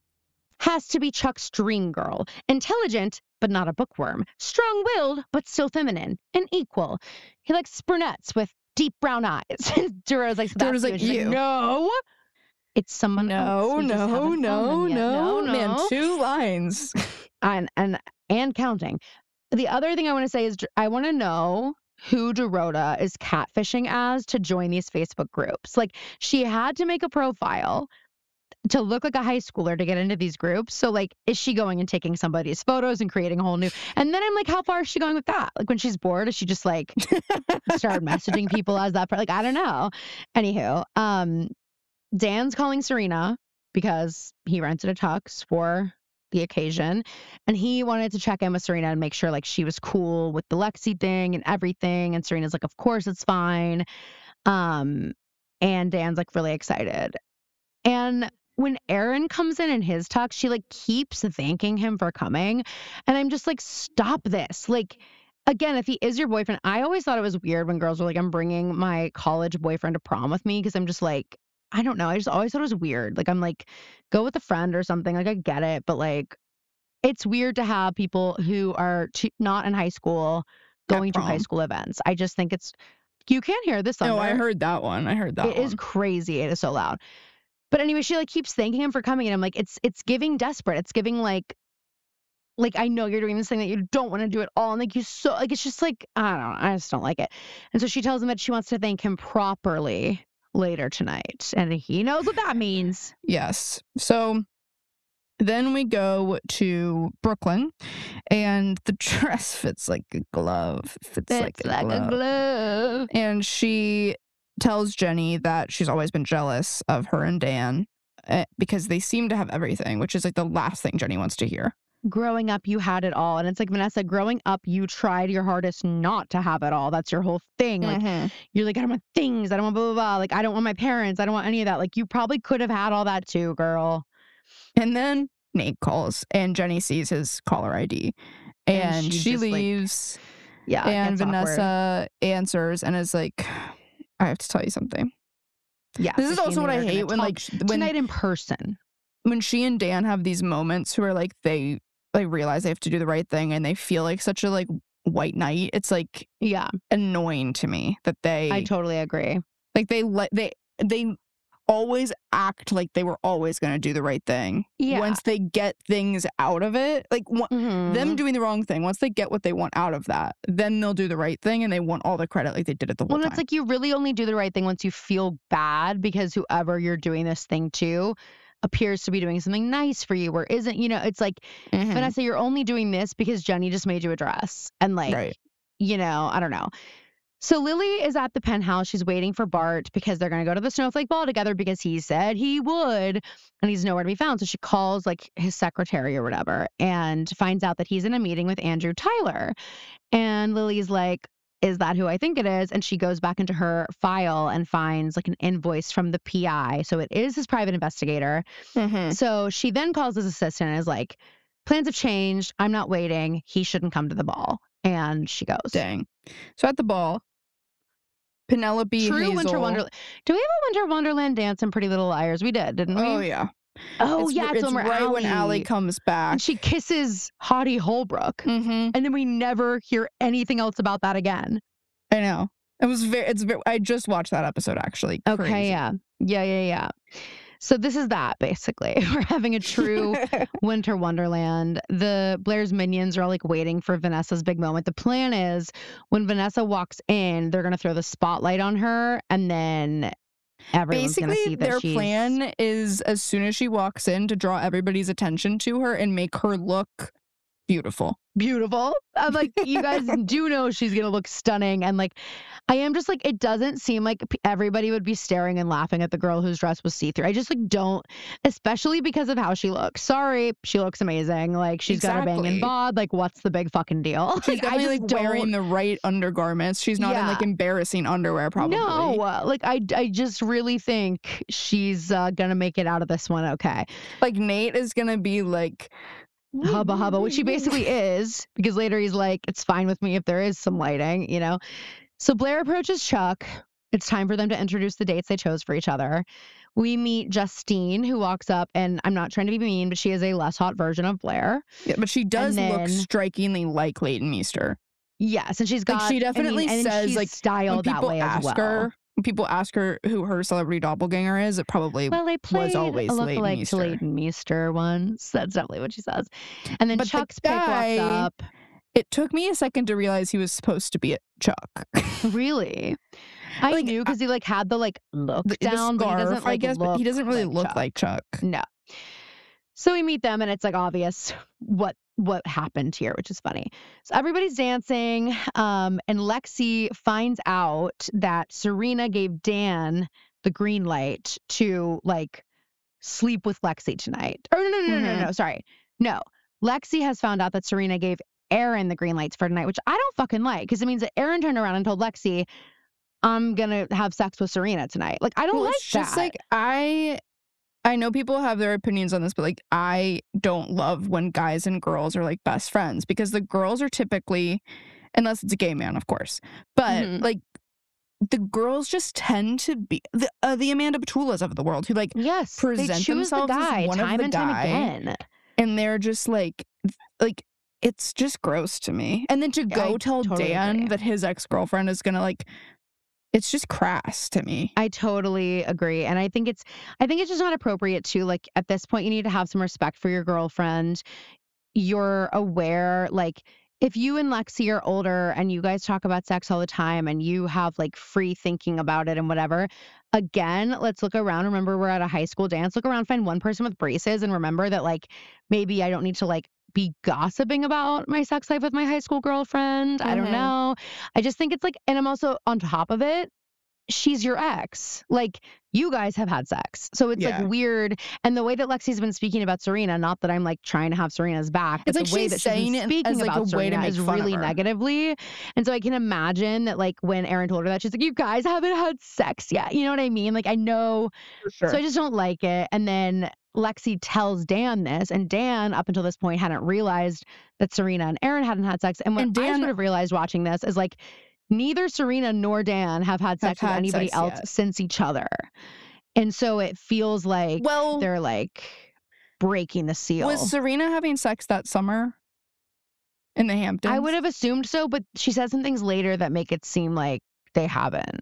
Has to be Chuck's dream girl. Intelligent, but not a bookworm. Strong-willed, but still feminine. And equal. He likes brunettes with deep brown eyes. Dorota's like, so that's Dorota's like, She's you. no. It's someone No, else. We just no, haven't found no, them yet. no, no, man, no. two lines. And, and, and counting. The other thing I want to say is I want to know who Dorota is catfishing as to join these Facebook groups. Like, she had to make a profile to look like a high schooler to get into these groups. So, like, is she going and taking somebody's photos and creating a whole new? And then I'm like, how far is she going with that? Like, when she's bored, is she just like start messaging people as that? Like, I don't know. Anywho, um, Dan's calling Serena because he rented a tux for the occasion, and he wanted to check in with Serena and make sure like she was cool with the Lexi thing and everything. And Serena's like, of course it's fine. Um, and Dan's like really excited. And when Aaron comes in in his tux, she like keeps thanking him for coming. And I'm just like, stop this. Like, again, if he is your boyfriend, I always thought it was weird when girls were like, I'm bringing my college boyfriend to prom with me, because I'm just like, I don't know. I just always thought it was weird. Like, I'm like, go with a friend or something. Like, I get it. But like, it's weird to have people who are t- not in high school going to high school events. I just think it's, you can't hear this. No, I heard that one. I heard that It one. is crazy. It is so loud. But anyway, she like keeps thanking him for coming. And I'm like, it's, it's giving desperate. It's giving like, like, I know you're doing this thing that you don't want to do at all. And like, you so, like, it's just like, I don't know. I just don't like it. And so she tells him that she wants to thank him properly later tonight. And he knows what that means. Yes. So then we go to Brooklyn, and the dress fits like a glove. Fits It's like, a, like glove. a glove. And she tells Jenny that she's always been jealous of her and Dan uh, because they seem to have everything, which is like the last thing Jenny wants to hear. Growing up, you had it all. And it's like, Vanessa, growing up, you tried your hardest not to have it all. That's your whole thing. Like, Mm-hmm. you're like, I don't want things. I don't want blah, blah, blah. Like, I don't want my parents. I don't want any of that. Like, you probably could have had all that too, girl. And then Nate calls, and Jenny sees his caller I D. And, And she she just, like, leaves. Yeah. it and gets Vanessa answers and is like, I have to tell you something. awkward. Yeah. This so is she also and what Nate I are gonna hate when talk like sh- when tonight in person. when she and Dan have these moments where like they like realize they have to do the right thing and they feel like such a like white knight. It's like Yeah. annoying to me that they I totally agree. like they let they they always act like they were always going to do the right thing. Yeah. Once they get things out of it, like w- Mhm. them doing the wrong thing, once they get what they want out of that, then they'll do the right thing and they want all the credit like they did it the whole Well, time. it's like you really only do the right thing once you feel bad because whoever you're doing this thing to appears to be doing something nice for you or isn't, you know, it's like, Mhm. Vanessa, you're only doing this because Jenny just made you a dress. And like, Right. you know, I don't know. So Lily is at the penthouse. She's waiting for Bart because they're going to go to the Snowflake Ball together because he said he would, and he's nowhere to be found. So she calls like his secretary or whatever and finds out that he's in a meeting with Andrew Tyler. And Lily's like, is that who I think it is? And she goes back into her file and finds like an invoice from the P I. So it is his private investigator. Mm-hmm. So she then calls his assistant and is like, plans have changed. I'm not waiting. He shouldn't come to the ball. And she goes. Dang. So at the ball, Penelope, True Hazel. Winter Wonderland. Do we have a Winter Wonderland dance in Pretty Little Liars? We did, didn't we? Oh, yeah. Oh, it's, yeah. It's, it's when we're right when Allie. Allie comes back. And she kisses Hottie Holbrook. Mm-hmm. And then we never hear anything else about that again. I know. It was very, it's very, I just watched that episode, actually. Okay, Crazy. yeah. Yeah, yeah, yeah. So this is that, basically. We're having a true Winter Wonderland. The Blair's minions are all like waiting for Vanessa's big moment. The plan is when Vanessa walks in, they're going to throw the spotlight on her, and then everyone's going to see Basically, that their she's... plan is as soon as she walks in to draw everybody's attention to her and make her look beautiful. Beautiful. I'm like, you guys do know she's going to look stunning. And like, I am just like, it doesn't seem like p- everybody would be staring and laughing at the girl whose dress was see-through. I just like don't, especially because of how she looks. Sorry, she looks amazing. Like she's got a bang and Exactly. bod. Like what's the big fucking deal? She's Like, I definitely just like wearing don't- the right undergarments. She's not in Yeah. like embarrassing underwear, probably. No, uh, like I, I just really think she's uh, gonna make it out of this one okay. Like Nate is gonna be like Hubba hubba, which he basically is, because later he's like, it's fine with me if there is some lighting, you know? So Blair approaches Chuck. It's time for them to introduce the dates they chose for each other. We meet Justine, who walks up, and I'm not trying to be mean, but she is a less hot version of Blair. Yeah, but she does And look then- strikingly like Leighton Meester. Yes, and she's Like, got, she definitely I mean, and says, she's like, styled when that people way as ask well. her, when people ask her who her celebrity doppelganger is, it probably Well, I played always a Leighton lookalike Meester. to Leighton Meester once. That's definitely what she says. And then But the Chuck's pick guy- walks up. It took me a second to realize he was supposed to be a Chuck. Really? I Like, knew because he like had the like look the, the down, but he doesn't scarf, like I guess, look but he doesn't really like look Chuck. like Chuck. No. So we meet them, and it's like obvious what what happened here, which is funny. So everybody's dancing, um, and Lexi finds out that Serena gave Dan the green light to like sleep with Lexi tonight. Or no, no, no, no, no, Mhm. no, sorry, no. Lexi has found out that Serena gave Aaron the green lights for tonight, which I don't fucking like, because it means that Aaron turned around and told Lexi, I'm gonna have sex with Serena tonight. Like I don't Well, like it's just that. like I I know people have their opinions on this, but like I don't love when guys and girls are like best friends, because the girls are typically, unless it's a gay man, of course, but Mhm. like the girls just tend to be the uh, the Amanda Petulas of the world, who like Yes, present they choose the themselves as guy one of time the and guy. time again. and they're just like like it's just gross to me. And then to Yeah, go I tell totally Dan agree. that his ex-girlfriend is gonna like, it's just crass to me. I totally agree. And I think it's I think it's just not appropriate to like at this point you need to have some respect for your girlfriend. You're aware, like if you and Lexi are older and you guys talk about sex all the time and you have like free thinking about it and whatever, again, let's look around. Remember, we're at a high school dance. Look around, find one person with braces, and remember that like maybe I don't need to like be gossiping about my sex life with my high school girlfriend. I don't Mhm. know. I just think it's like, and I'm also on top of it, she's your ex. Like you guys have had sex. So it's Yeah. like weird. And the way that Lexi's been speaking about Serena, not that I'm like trying to have Serena's back, but It's like the way she's that she's saying been it speaking as, like, about a way to Serena make is fun of really her. negatively. And so I can imagine that like when Erin told her that, she's like, you guys haven't had sex yet. You know what I mean? Like I know. For sure. So I just don't like it. And then Lexi tells Dan this, and Dan, up until this point, hadn't realized that Serena and Erin hadn't had sex. And what And I Dan- sort of realized watching this is like, neither Serena nor Dan have had Have sex with had anybody sex else yet. since each other. And so it feels like well, they're like breaking the seal. was Serena having sex that summer in the Hamptons? I would have assumed so, but she said some things later that make it seem like they haven't.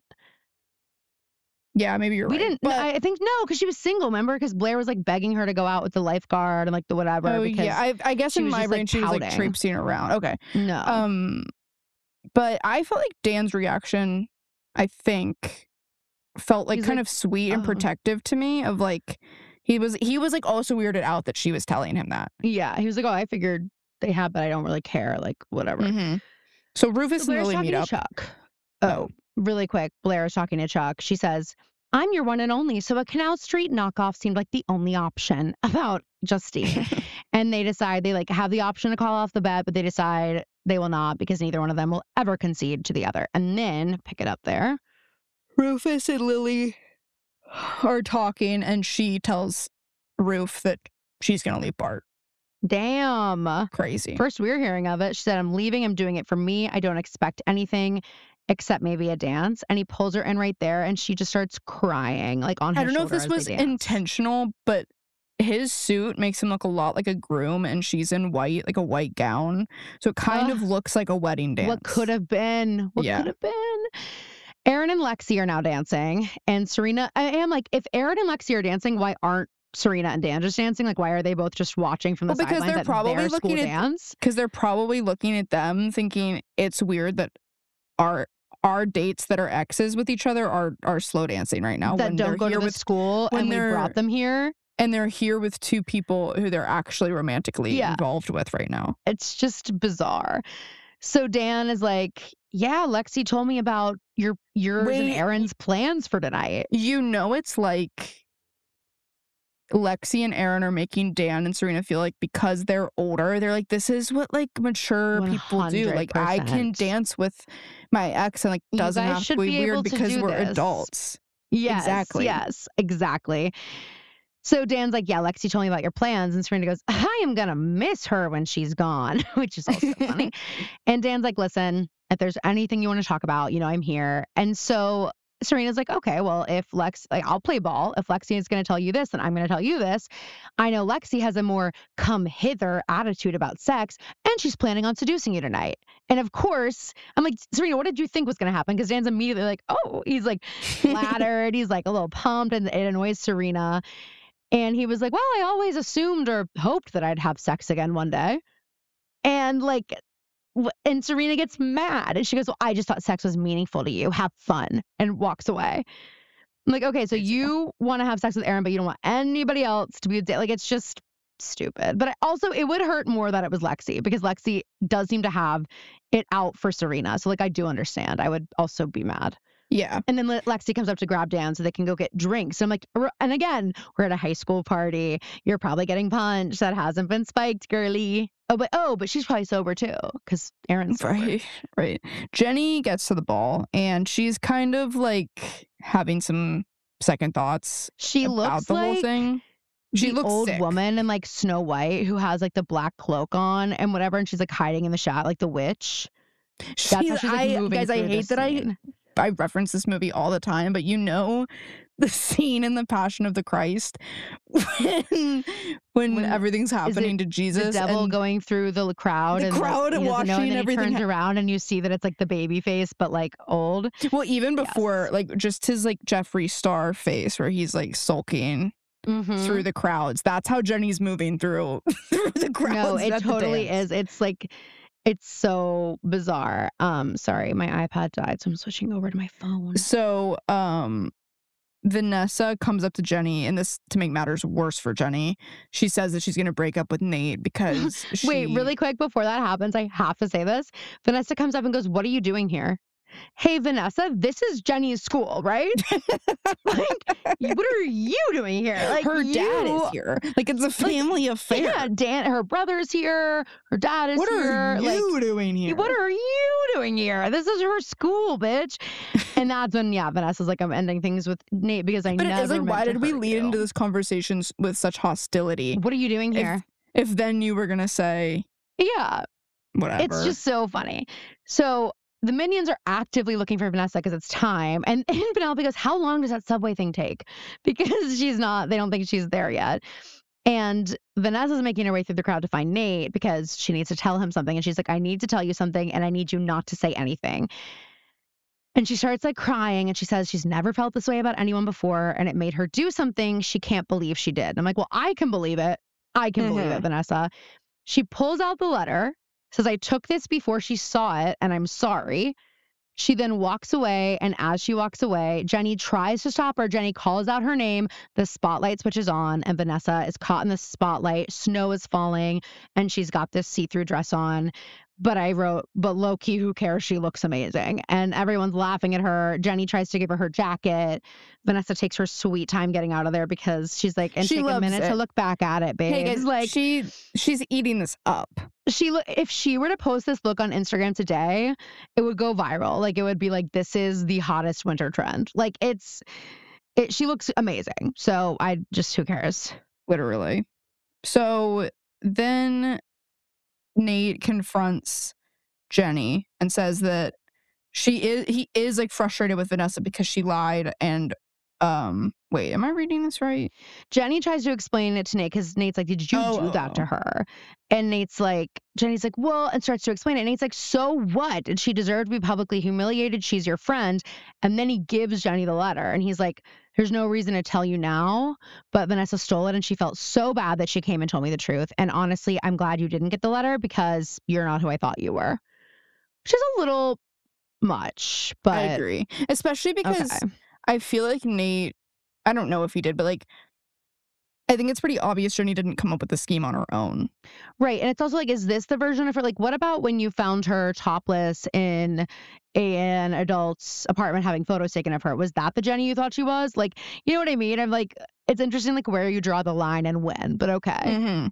Yeah, maybe you're We right. didn't. But, I I think no, because she was single. Remember, because Blair was like begging her to go out with the lifeguard and like the whatever. oh because yeah, I, I guess she in was my just, brain like, she was like pouting. traipsing around. Okay. no. Um, but I felt like Dan's reaction, I think, felt like He's kind like, of sweet and "Oh." protective to me. Of like, he was he was like also weirded out that she was telling him that. Yeah, he was like, "Oh, I figured they had, but I don't really care. Like, whatever." Mm-hmm. So Rufus So and Blair's Lily talking meet to up. Chuck. Oh, No. really quick. Blair is talking to Chuck. She says, I'm your one and only, so a Canal Street knockoff seemed like the only option about Justine. And they decide they like have the option to call off the bet, but they decide they will not because neither one of them will ever concede to the other. And then pick it up there. Rufus and Lily are talking, and she tells Roof that she's going to leave Bart. Damn. Crazy. First we're hearing of it. She said, I'm leaving. I'm doing it for me. I don't expect anything except maybe a dance. And he pulls her in right there, and she just starts crying, like on his I don't know if shoulder this as was they dance. intentional, but his suit makes him look a lot like a groom, and she's in white, like a white gown. So it kind Ugh. of looks like a wedding dance. What could have been? What Yeah. could have been? Aaron and Lexi are now dancing, and Serena. I am like, if Aaron and Lexi are dancing, why aren't Serena and Dan just dancing? Like, why are they both just watching from the Well, because sidelines they're at probably their looking school at- dance? Because they're probably looking at them thinking it's weird that our our dates that are exes with each other are are slow dancing right now. That when don't they're go to here the with, school, when and we they're- brought them here. and they're here with two people who they're actually romantically Yeah. involved with right now. It's just bizarre. So Dan is like, yeah, Lexi told me about your yours and Wait. Aaron's plans for tonight. You know, it's like Lexi and Aaron are making Dan and Serena feel like because they're older, they're like, this is what like mature people do. Like, I can one hundred percent. dance with my ex and like You doesn't guys have to should be be able weird to because do we're this. adults. Yes, Exactly. Yes, exactly. So Dan's like, yeah, Lexi told me about your plans. And Serena goes, I am going to miss her when she's gone, which is also funny. And Dan's like, listen, if there's anything you want to talk about, you know, I'm here. And so Serena's like, okay, well, if Lex, like, I'll play ball. If Lexi is going to tell you this, then I'm going to tell you this. I know Lexi has a more come hither attitude about sex, and she's planning on seducing you tonight. And of course, I'm like, Serena, what did you think was going to happen? Because Dan's immediately like, oh, he's like flattered. He's like a little pumped, and it annoys Serena. And he was like, well, I always assumed or hoped that I'd have sex again one day. And like, w- and Serena gets mad. And she goes, well, I just thought sex was meaningful to you. Have fun. And walks away. I'm like, okay, so you want to have sex with Aaron, but you don't want anybody else to be, like, it's just stupid. But I also, it would hurt more that it was Lexi, because Lexi does seem to have it out for Serena. So like, I do understand. I would also be mad. Yeah. And then Le- Lexi comes up to grab Dan so they can go get drinks. And I'm like, "R- and again, we're at a high school party. You're probably getting punch that hasn't been spiked, girly. Oh, but oh, but she's probably sober too, because Aaron's sober. Right, right. Jenny gets to the ball and she's kind of like having some second thoughts She about looks the like whole thing. She the looks old sick. woman in like Snow White who has like the black cloak on and whatever, and she's like hiding in the shot like the witch. That's how She's- she's like I, moving guys, I through hate this that I scene. I reference this movie all the time, but you know the scene in the Passion of the Christ when when, When- everything's happening to Jesus. The devil and going through the crowd The and crowd like, he doesn't know, watching and then everything he turns ha- around and you see that it's like the baby face but like old. well, even before Yes. like just his like Jeffree Star face where he's like sulking Mhm. through the crowds. That's how Jenny's moving through through the crowds. No, it at the totally dance. is. It's like, it's so bizarre. Um, sorry, my iPad died, so I'm switching over to my phone. So, um, Vanessa comes up to Jenny, and this to make matters worse for Jenny. She says that she's going to break up with Nate because she... Wait, really quick before that happens, I have to say this. Vanessa comes up and goes, "What are you doing here?" Hey, Vanessa, this is Jenny's school, right? Like, what are you doing here? Like, her dad you- is here. Like it's a family affair. Yeah, Dan, her brother's here. Her dad is What here. are you like, doing here? What are you doing here? This is her school, bitch. And that's when, yeah, Vanessa's like, I'm ending things with Nate because I but never it is like, meant why to did we hurt lead you. into this conversation s- with such hostility? What are you doing If- here? If then you were gonna say Yeah, whatever, it's just so funny. So the minions are actively looking for Vanessa because it's time. And, and Penelope goes, how long does that subway thing take? Because she's not, they don't think she's there yet. And Vanessa's making her way through the crowd to find Nate because she needs to tell him something. And she's like, I need to tell you something and I need you not to say anything. And she starts like crying and she says she's never felt this way about anyone before. And it made her do something she can't believe she did. I'm like, well, I can believe it. I can believe it, Mhm. Vanessa. She pulls out the letter, says, I took this before she saw it and I'm sorry. She then walks away. And as she walks away, Jenny tries to stop her. Jenny calls out her name. The spotlight switches on and Vanessa is caught in the spotlight. Snow is falling and she's got this see-through dress on. But I wrote, but low key, who cares? She looks amazing. And everyone's laughing at her. Jenny tries to give her her jacket. Vanessa takes her sweet time getting out of there because she's like, and She take a loves minute it. to look back at it, babe. Hey, guys, It's like, she she's eating this up. she look if she were to post this look on Instagram today, it would go viral. Like, it would be like, this is the hottest winter trend. Like, it's, it, she looks amazing. So I just, who cares? Literally. So then Nate confronts Jenny and says that she is he is like frustrated with Vanessa because she lied and um wait, am I reading this right? Jenny tries to explain it to Nate because Nate's like, did you Oh, do oh, that oh. to her? And Nate's like, Jenny's like, well, and starts to explain it. And Nate's like, so what? Did she deserve to be publicly humiliated? She's your friend. And then he gives Jenny the letter. And he's like, there's no reason to tell you now, but Vanessa stole it and she felt so bad that she came and told me the truth. And honestly, I'm glad you didn't get the letter because you're not who I thought you were. Which is a little much, but I agree. Especially because okay. I feel like Nate, I don't know if he did, but like I think it's pretty obvious Jenny didn't come up with the scheme on her own. Right. And it's also like, is this the version of her? Like, what about when you found her topless in an adult's apartment having photos taken of her? Was that the Jenny you thought she was? Like, you know what I mean? I'm like, it's interesting, like, where you draw the line and when, but okay. Mm-hmm.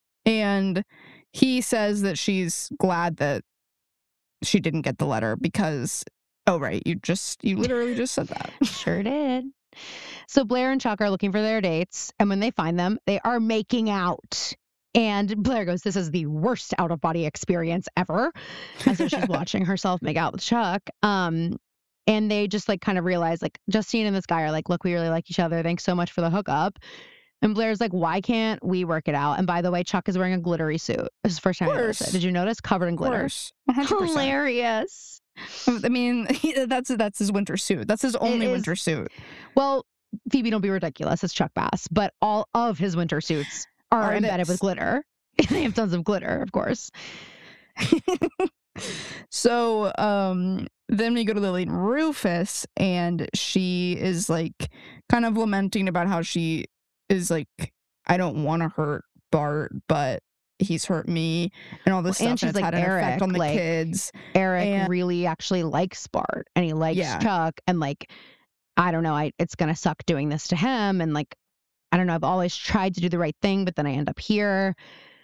And he says that she's glad that she didn't get the letter because, oh, right, you just, you literally just said that. Sure did. So Blair and Chuck are looking for their dates, and when they find them, they are making out. And Blair goes, this is the worst out-of-body experience ever. And so she's watching herself make out with Chuck. Um, and they just, like, kind of realize, like, Justine and this guy are like, look, we really like each other. Thanks so much for the hookup. And Blair's like, why can't we work it out? And by the way, Chuck is wearing a glittery suit. This is the first time I noticed it. Did you notice? Covered in glitter. one hundred percent. Hilarious. I mean, he, that's that's his winter suit. That's his only is. winter suit. Well, Phoebe, don't be ridiculous. It's Chuck Bass. But all of his winter suits are, Are embedded this. with glitter. They have tons of glitter, of course. So um, then we go to Lily and Rufus, and she is like kind of lamenting about how she is like, I don't want to hurt Bart, but he's hurt me and all this Well, and stuff. And she's it's like, had an Eric, effect on the like, kids. Eric And- really actually likes Bart and he likes Yeah. Chuck. And like, I don't know, I it's going to suck doing this to him. And like, I don't know, I've always tried to do the right thing, but then I end up here.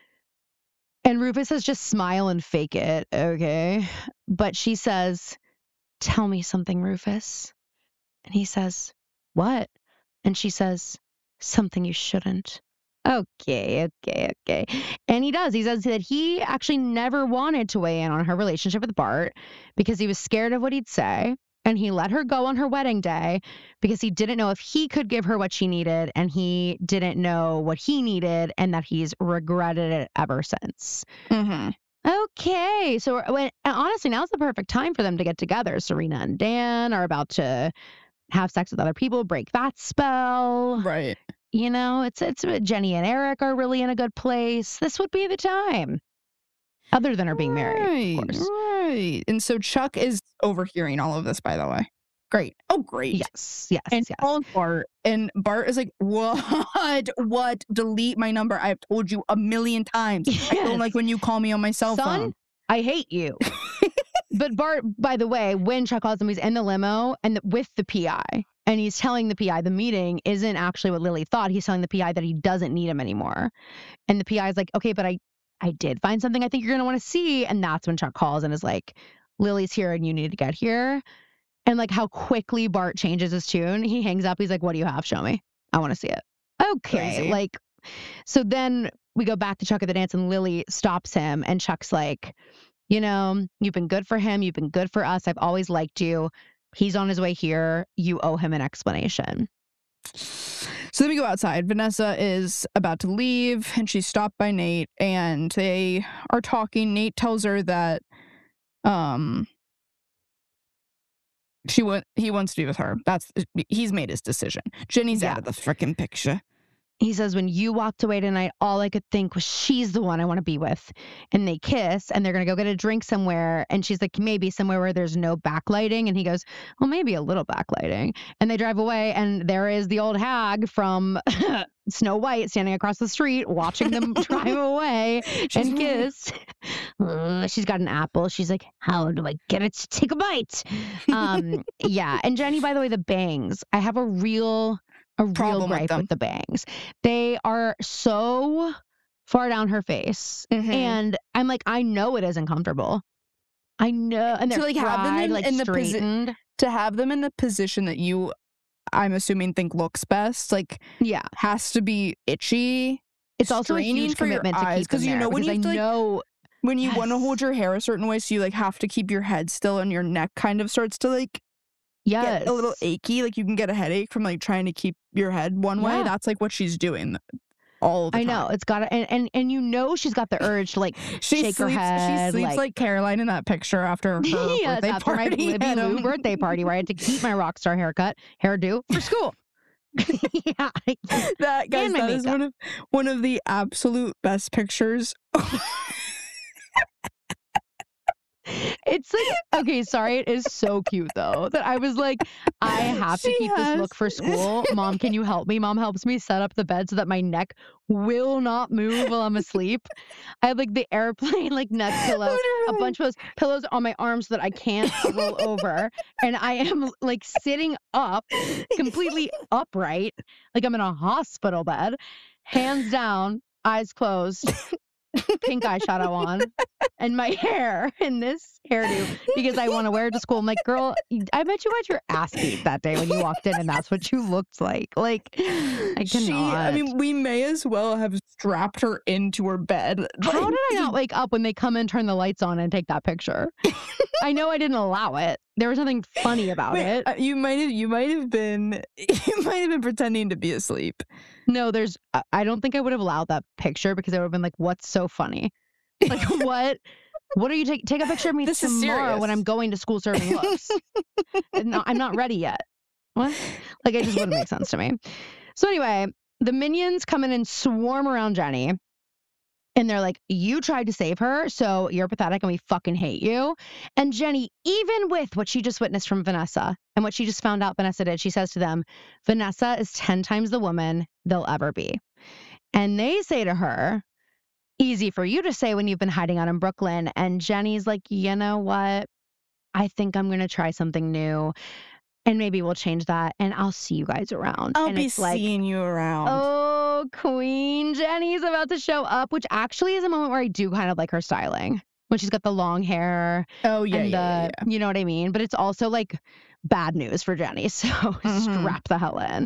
And Rufus says, just smile and fake it, okay? But she says, tell me something, Rufus. And he says, what? And she says, something you shouldn't. Okay, okay, okay. And he does. He says that he actually never wanted to weigh in on her relationship with Bart because he was scared of what he'd say. And he let her go on her wedding day because he didn't know if he could give her what she needed, and he didn't know what he needed, and that he's regretted it ever since. Mm-hmm. Okay, so when, honestly, now's the perfect time for them to get together. Serena and Dan are about to have sex with other people, break that spell. Right. You know, it's it's Jenny and Eric are really in a good place. This would be the time. Other than her being married, Right, of course. right. And so Chuck is overhearing all of this, by the way. Great. Oh, great. Yes, yes, And yes. calls Bart, and Bart is like, what? What? Delete my number. I've told you a million times. I don't Yes. like when you call me on my cell Son, phone. I hate you. But Bart, by the way, when Chuck calls him, he's in the limo and the, with the P I. And he's telling the P I the meeting isn't actually what Lily thought. He's telling the P I that he doesn't need him anymore. And the P I is like, okay, but I, I did find something I think you're going to want to see. And that's when Chuck calls and is like, Lily's here and you need to get here. And like how quickly Bart changes his tune. He hangs up. He's like, what do you have? Show me. I want to see it. Okay. Crazy. Like, so then we go back to Chuck at the dance and Lily stops him. And Chuck's like, you know, you've been good for him. You've been good for us. I've always liked you. He's on his way here. You owe him an explanation. So then we go outside. Vanessa is about to leave, and she's stopped by Nate, and they are talking. Nate tells her that um she wa- he wants to be with her. That's he's made his decision. Jenny's Yeah. out of the freaking picture. he says, when you walked away tonight, all I could think was she's the one I want to be with. And they kiss and they're going to go get a drink somewhere. And she's like, maybe somewhere where there's no backlighting. And he goes, well, maybe a little backlighting. And they drive away and there is the old hag from Snow White standing across the street watching them drive away and kiss. Uh, she's got an apple. She's like, how do I get it to take a bite? Um, yeah. And Jenny, by the way, the bangs, I have a real... A real Problem with gripe them. with the bangs. They are so far down her face. Mhm. And I'm like, I know it isn't comfortable. I know. And they're To, like, fried, have them in- like in the posi- straightened. To have them in the position that you, I'm assuming, think looks best, like, Yeah. has to be itchy. It's also a straining huge for your commitment to eyes, keep 'cause them you there know when because you I have to, like, know When you want to Yes. hold your hair a certain way, so you, like, have to keep your head still and your neck kind of starts to, like, yes. get a little achy. Like, you can get a headache from, like, trying to keep your head one way. Yeah. That's, like, what she's doing all the I time. know. It's got to, and, and, and you know she's got the urge to, like, She shake her sleeps, head, she sleeps like- like, Caroline in that picture after her yes, birthday after my party. Libby at, Lou um, birthday party where I had to keep my rock star haircut, hairdo for school. yeah. That, guys, And my that is makeup. one of one of the absolute best pictures. It's like, okay, sorry, it is so cute though that I was like, I have to She keep this has- look for school. Mom, can you help me? Mom helps me set up the bed so that my neck will not move while I'm asleep. I have like the airplane, like neck pillow, a Literally. bunch of those pillows on my arms so that I can't roll over. And I am like sitting up, completely upright, like I'm in a hospital bed, hands down, eyes closed, pink eyeshadow on, and my hair in this hairdo because I want to wear it to school. I'm like, girl, I bet you got your ass beat that day when you walked in and that's what you looked like. Like, I cannot. She, I mean, we may as well have strapped her into her bed. how Like, did I not wake up when they come and turn the lights on and take that picture? I know I didn't allow it. There was nothing funny about Wait, it. uh, you might have, you might have been, you might have been pretending to be asleep. No, there's, I- I don't think I would have allowed that picture because I would have been like, what's so funny? Like, what? What are you taking? Take a picture of me This is tomorrow when serious. I'm going to school serving looks. no, I'm not ready yet. What? Like, it just wouldn't make sense to me. So anyway, the minions come in and swarm around Jenny. And they're like, you tried to save her, so you're pathetic and we fucking hate you. And Jenny, even with what she just witnessed from Vanessa and what she just found out Vanessa did, she says to them, Vanessa is ten times the woman they'll ever be. And they say to her, easy for you to say when you've been hiding out in Brooklyn. And Jenny's like, you know what? I think I'm going to try something new. And maybe we'll change that. And I'll see you guys around. I'll and be it's like, seeing you around. oh, Queen Jenny's about to show up, which actually is a moment where I do kind of like her styling. When she's got the long hair Oh, yeah, and yeah, the, yeah, yeah. you know what I mean? But it's also like bad news for Jenny. So Mhm. strap the hell in.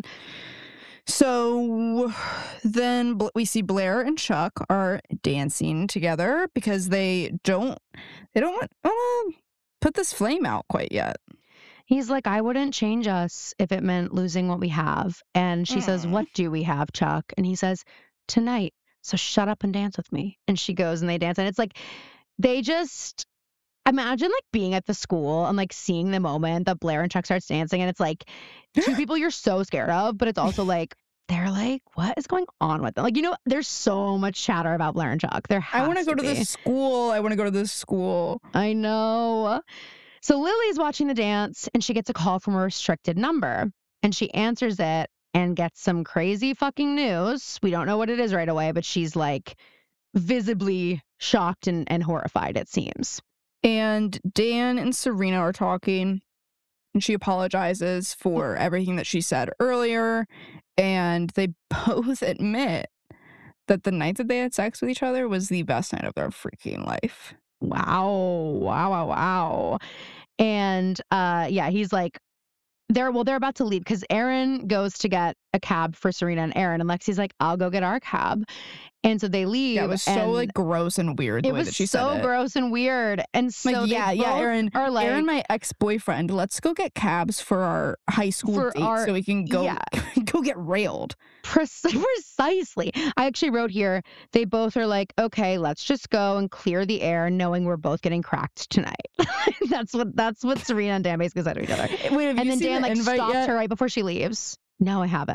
So then Bl- we see Blair and Chuck are dancing together because they don't, they don't want to put this flame out quite yet. He's like, I wouldn't change us if it meant losing what we have. And she says, Mm. what do we have, Chuck? And he says, tonight. So shut up and dance with me. And she goes and they dance. And it's like, they just imagine like being at the school and like seeing the moment that Blair and Chuck starts dancing. And it's like two people you're so scared of, but it's also like, they're like, what is going on with them? Like, you know, there's so much chatter about Blair and Chuck. There has I want to go to be. this school. I want to go to this school. I know. So Lily's watching the dance and she gets a call from a restricted number and she answers it and gets some crazy fucking news. We don't know what it is right away, but she's like visibly shocked and, and horrified, it seems. And Dan and Serena are talking, and she apologizes for everything that she said earlier. And they both admit that the night that they had sex with each other was the best night of their freaking life. Wow. Wow, wow, wow. And uh yeah, he's like, they're well, they're about to leave because Aaron goes to get a cab for Serena and Aaron, and Lexi's like, I'll go get our cab. And so they leave. Yeah, it was so and like gross and weird the it way was that she so said it. gross and weird. And so Like, they yeah, yeah, both Aaron, are like, Aaron, my ex-boyfriend, let's go get cabs for our high school For date our- so we can go yeah. go get railed. Pre- precisely. I actually wrote here, they both are like, okay, let's just go and clear the air knowing we're both getting cracked tonight. that's what that's what Serena and Dan basically said to each other. Wait, have And you then seen Dan the like invite stops yet? her right before she leaves. No, I haven't.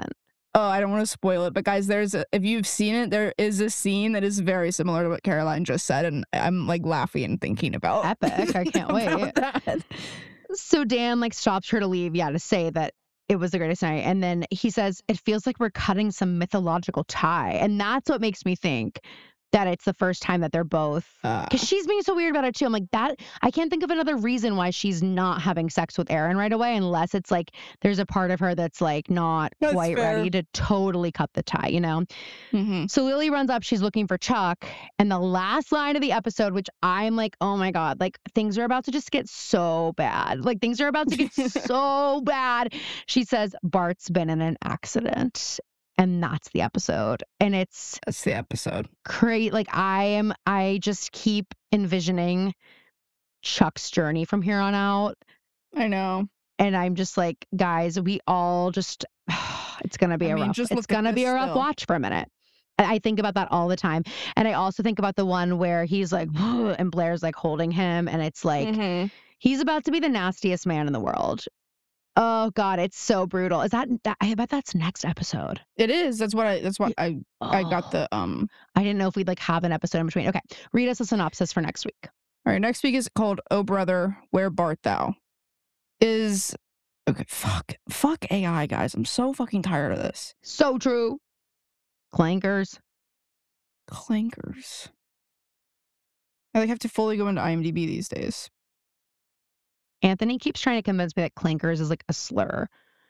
Oh, I don't want to spoil it, but guys, there's a, if you've seen it, there is a scene that is very similar to what Caroline just said, and I'm like laughing and thinking about Epic. I can't about wait. that. So Dan like stops her to leave, yeah, to say that it was the greatest night. And then he says, it feels like we're cutting some mythological tie. And that's what makes me think that it's the first time that they're both, Uh, because she's being so weird about it too. I'm like, that, I can't think of another reason why she's not having sex with Aaron right away, unless it's like there's a part of her that's like not That's quite fair. ready to totally cut the tie, you know? mhm. So Lily runs up, she's looking for Chuck. And the last line of the episode, which I'm like, oh my God, like things are about to just get so bad. Like things are about to get so bad. She says, Bart's been in an accident. And that's the episode. And it's That's the episode. great. Like I am, I just keep envisioning Chuck's journey from here on out. I know. And I'm just like, guys, we all just, it's going to be I a mean, rough, just it's look at going to be this a rough still. watch for a minute. And I think about that all the time. And I also think about the one where he's like, and Blair's like holding him. And it's like, Mhm. he's about to be the nastiest man in the world. Oh God, it's so brutal. Is that, that I bet that's next episode. It is. That's what I. That's what I. I got Oh, the um. I didn't know if we'd like have an episode in between. Okay. Read us a synopsis for next week. All right. Next week is called "Oh Brother, Where Bart Thou?" Is okay. Fuck. Fuck A I, guys. I'm so fucking tired of this. So true. Clankers. Clankers. I like have to fully go into IMDb these days. Anthony keeps trying to convince me that clankers is like a slur.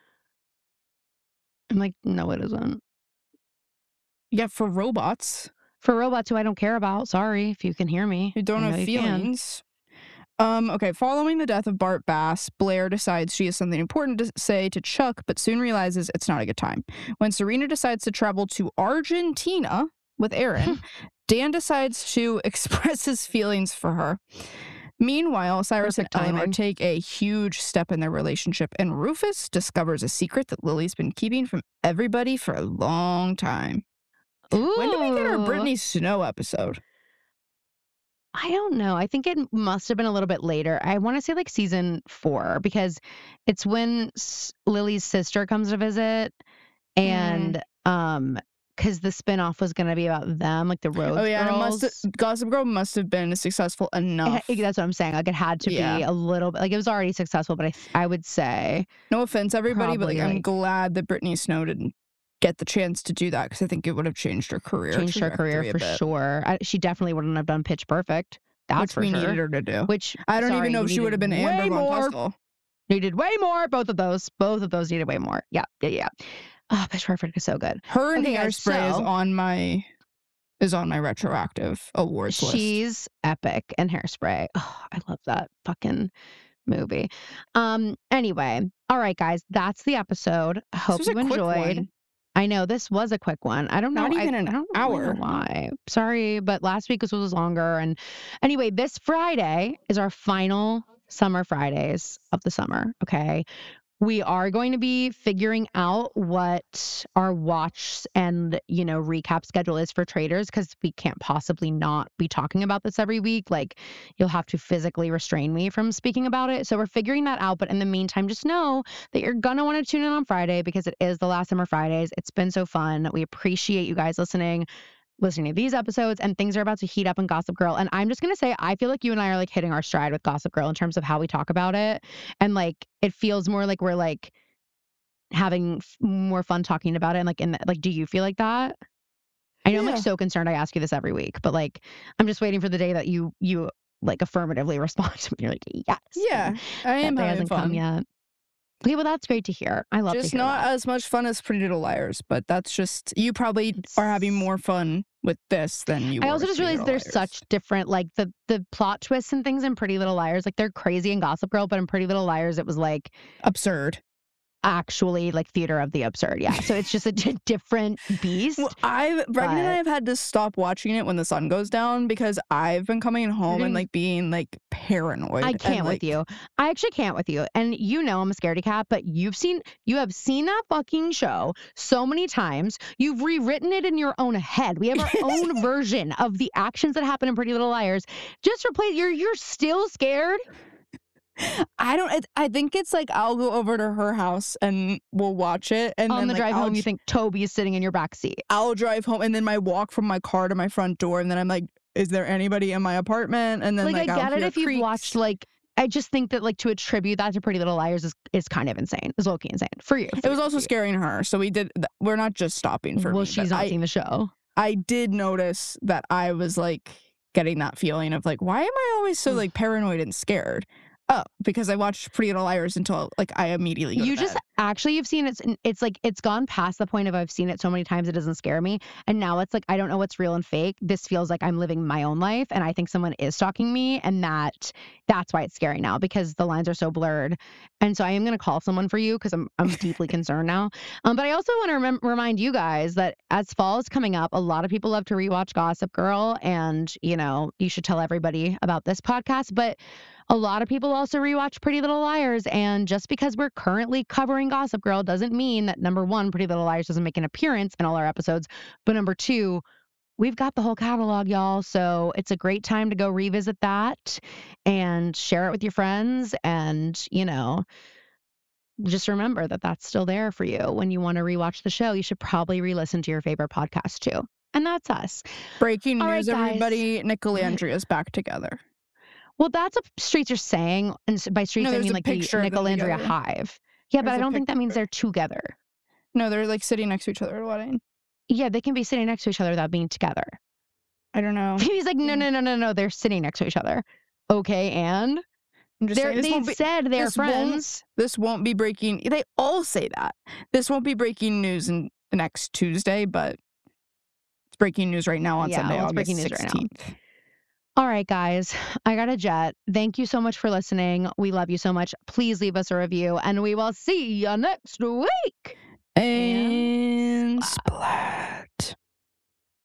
I'm like, no, it isn't. Yeah, for robots For robots who I don't care about, sorry if you can hear me. who don't I know have you can. feelings. Um, okay, following the death of Bart Bass, Blair decides she has something important to say to Chuck, but soon realizes it's not a good time. When Serena decides to travel to Argentina with Aaron, Dan decides to express his feelings for her. Meanwhile, Cyrus Perfect and Eleanor timing. take a huge step in their relationship, and Rufus discovers a secret that Lily's been keeping from everybody for a long time. Ooh. When did we get our Brittany Snow episode? I don't know. I think it must have been a little bit later. I want to say like season four, because it's when S- Lily's sister comes to visit, and um, because the spinoff was going to be about them, like the Rhodes Oh yeah, and it girls. must have, Gossip Girl must have been successful It enough. ha- that's what I'm saying. Like it had to Yeah. be a little bit, like it was already successful, but I th- I would say No offense, everybody, but like, Probably, I'm like- glad that Brittany Snow didn't get the chance to do that because I think it would have changed her career. changed her career trajectory a for bit, sure. I, she definitely wouldn't have done Pitch Perfect. That's which for we sure. needed her to do. Which I don't sorry, even know you if she would have needed been Amber way Von more. Tussle. Needed way more. Both of those. Both of those needed way more. Yeah, yeah, yeah. Oh, Pitch Perfect is so good. Her and Okay, guys, Hairspray is so- on my is on my retroactive awards list. She's epic in Hairspray. Oh, I love that fucking movie. Um. Anyway, all right, guys, that's the episode. I hope was a you quick enjoyed. one. I know this was a quick one. I don't know. Not I- even an I, don't really know hour. why. Sorry, but last week was was longer. And anyway, this Friday is our final summer Fridays of the summer. Okay. We are going to be figuring out what our watch and, you know, recap schedule is for traders, because we can't possibly not be talking about this every week. Like, you'll have to physically restrain me from speaking about it. So we're figuring that out. But in the meantime, just know that you're going to want to tune in on Friday, because it is the last summer Fridays. It's been so fun. We appreciate you guys listening. listening to these episodes, and things are about to heat up in Gossip Girl. And I'm just going to say, I feel like you and I are like hitting our stride with Gossip Girl in terms of how we talk about it. And like, it feels more like we're like having f- more fun talking about it. And like, in the, like, do you feel like that? I know I'm Yeah. like so concerned. I ask you this every week, but like, I'm just waiting for the day that you, you like affirmatively respond to me. You're like, yes. Yeah, I am That day having hasn't come fun. yet. Okay, well, that's great to hear. I love Just to hear not that. as much fun as Pretty Little Liars, but that's just you probably are having more fun with this than you. I were also with just Pretty realized Little there's Liars. such different, like the the plot twists and things in Pretty Little Liars. Like they're crazy in Gossip Girl, but in Pretty Little Liars, it was like absurd. actually like theater of the absurd. Yeah, so it's just a d- different beast. Well, I've Brendan and I but- have had to stop watching it when the sun goes down because I've been coming home doing- and like being like paranoid. I and, can't like, with you. I actually can't with you. And you know I'm a scaredy cat, but you've seen you have seen that fucking show so many times. You've rewritten it in your own head. We have our own version of the actions that happen in Pretty Little Liars. Just replace you're you're still scared. I don't. It, I think it's like I'll go over to her house and we'll watch it, and On then the like, drive I'll, home, you think Toby is sitting in your back seat. I'll drive home, and then my walk from my car to my front door, and then I'm like, is there anybody in my apartment? And then Like, like, I I'll get it hear if you've creaks. watched, like, I just think that, like, to attribute that to Pretty Little Liars is, is kind of insane. Is low-key insane. For you. It for was you, also for you. scaring her, so we did. th- We're not just stopping for Well, me. she's but not I, seen the show. I did notice that I was like getting that feeling of like, why am I always so like paranoid and scared? Oh, because I watched Pretty Little Liars until like I immediately go You to just bed. actually you've seen it's it's like it's gone past the point of I've seen it so many times it doesn't scare me, and now it's like I don't know what's real and fake. This feels like I'm living my own life, and I think someone is stalking me, and that that's why it's scary now because the lines are so blurred. And so I am going to call someone for you because I'm I'm deeply concerned now. Um, but I also want to rem- remind you guys that as fall is coming up, a lot of people love to rewatch Gossip Girl, and you know you should tell everybody about this podcast, but. A lot of people also rewatch Pretty Little Liars, and just because we're currently covering Gossip Girl doesn't mean that, number one, Pretty Little Liars doesn't make an appearance in all our episodes, but number two, we've got the whole catalog, y'all, so it's a great time to go revisit that and share it with your friends, and, you know, just remember that that's still there for you. When you want to rewatch the show, you should probably re-listen to your favorite podcast, too. And that's us. Breaking All right, news, guys. everybody. Nick Andrea's back together. Well, that's what streets are saying. And s- by streets, No, I there's mean a like the picture of them Nicolandria together. hive. Yeah, but There's I a don't think that means picture. they're together. No, they're like sitting next to each other at a wedding. Yeah, they can be sitting next to each other without being together. I don't know. He's like, no, Mm. no, no, no, no. They're sitting next to each other. Okay, and I'm just they're, saying this they won't be, said they're this won't- friends. this won't be breaking. They all say that. This won't be breaking news in next Tuesday, but it's breaking news right now on Yeah, Sunday, well, it's August breaking news right now. sixteenth. All right, guys, I got a jet. Thank you so much for listening. We love you so much. Please leave us a review, and we will see you next week. And Wow. splash.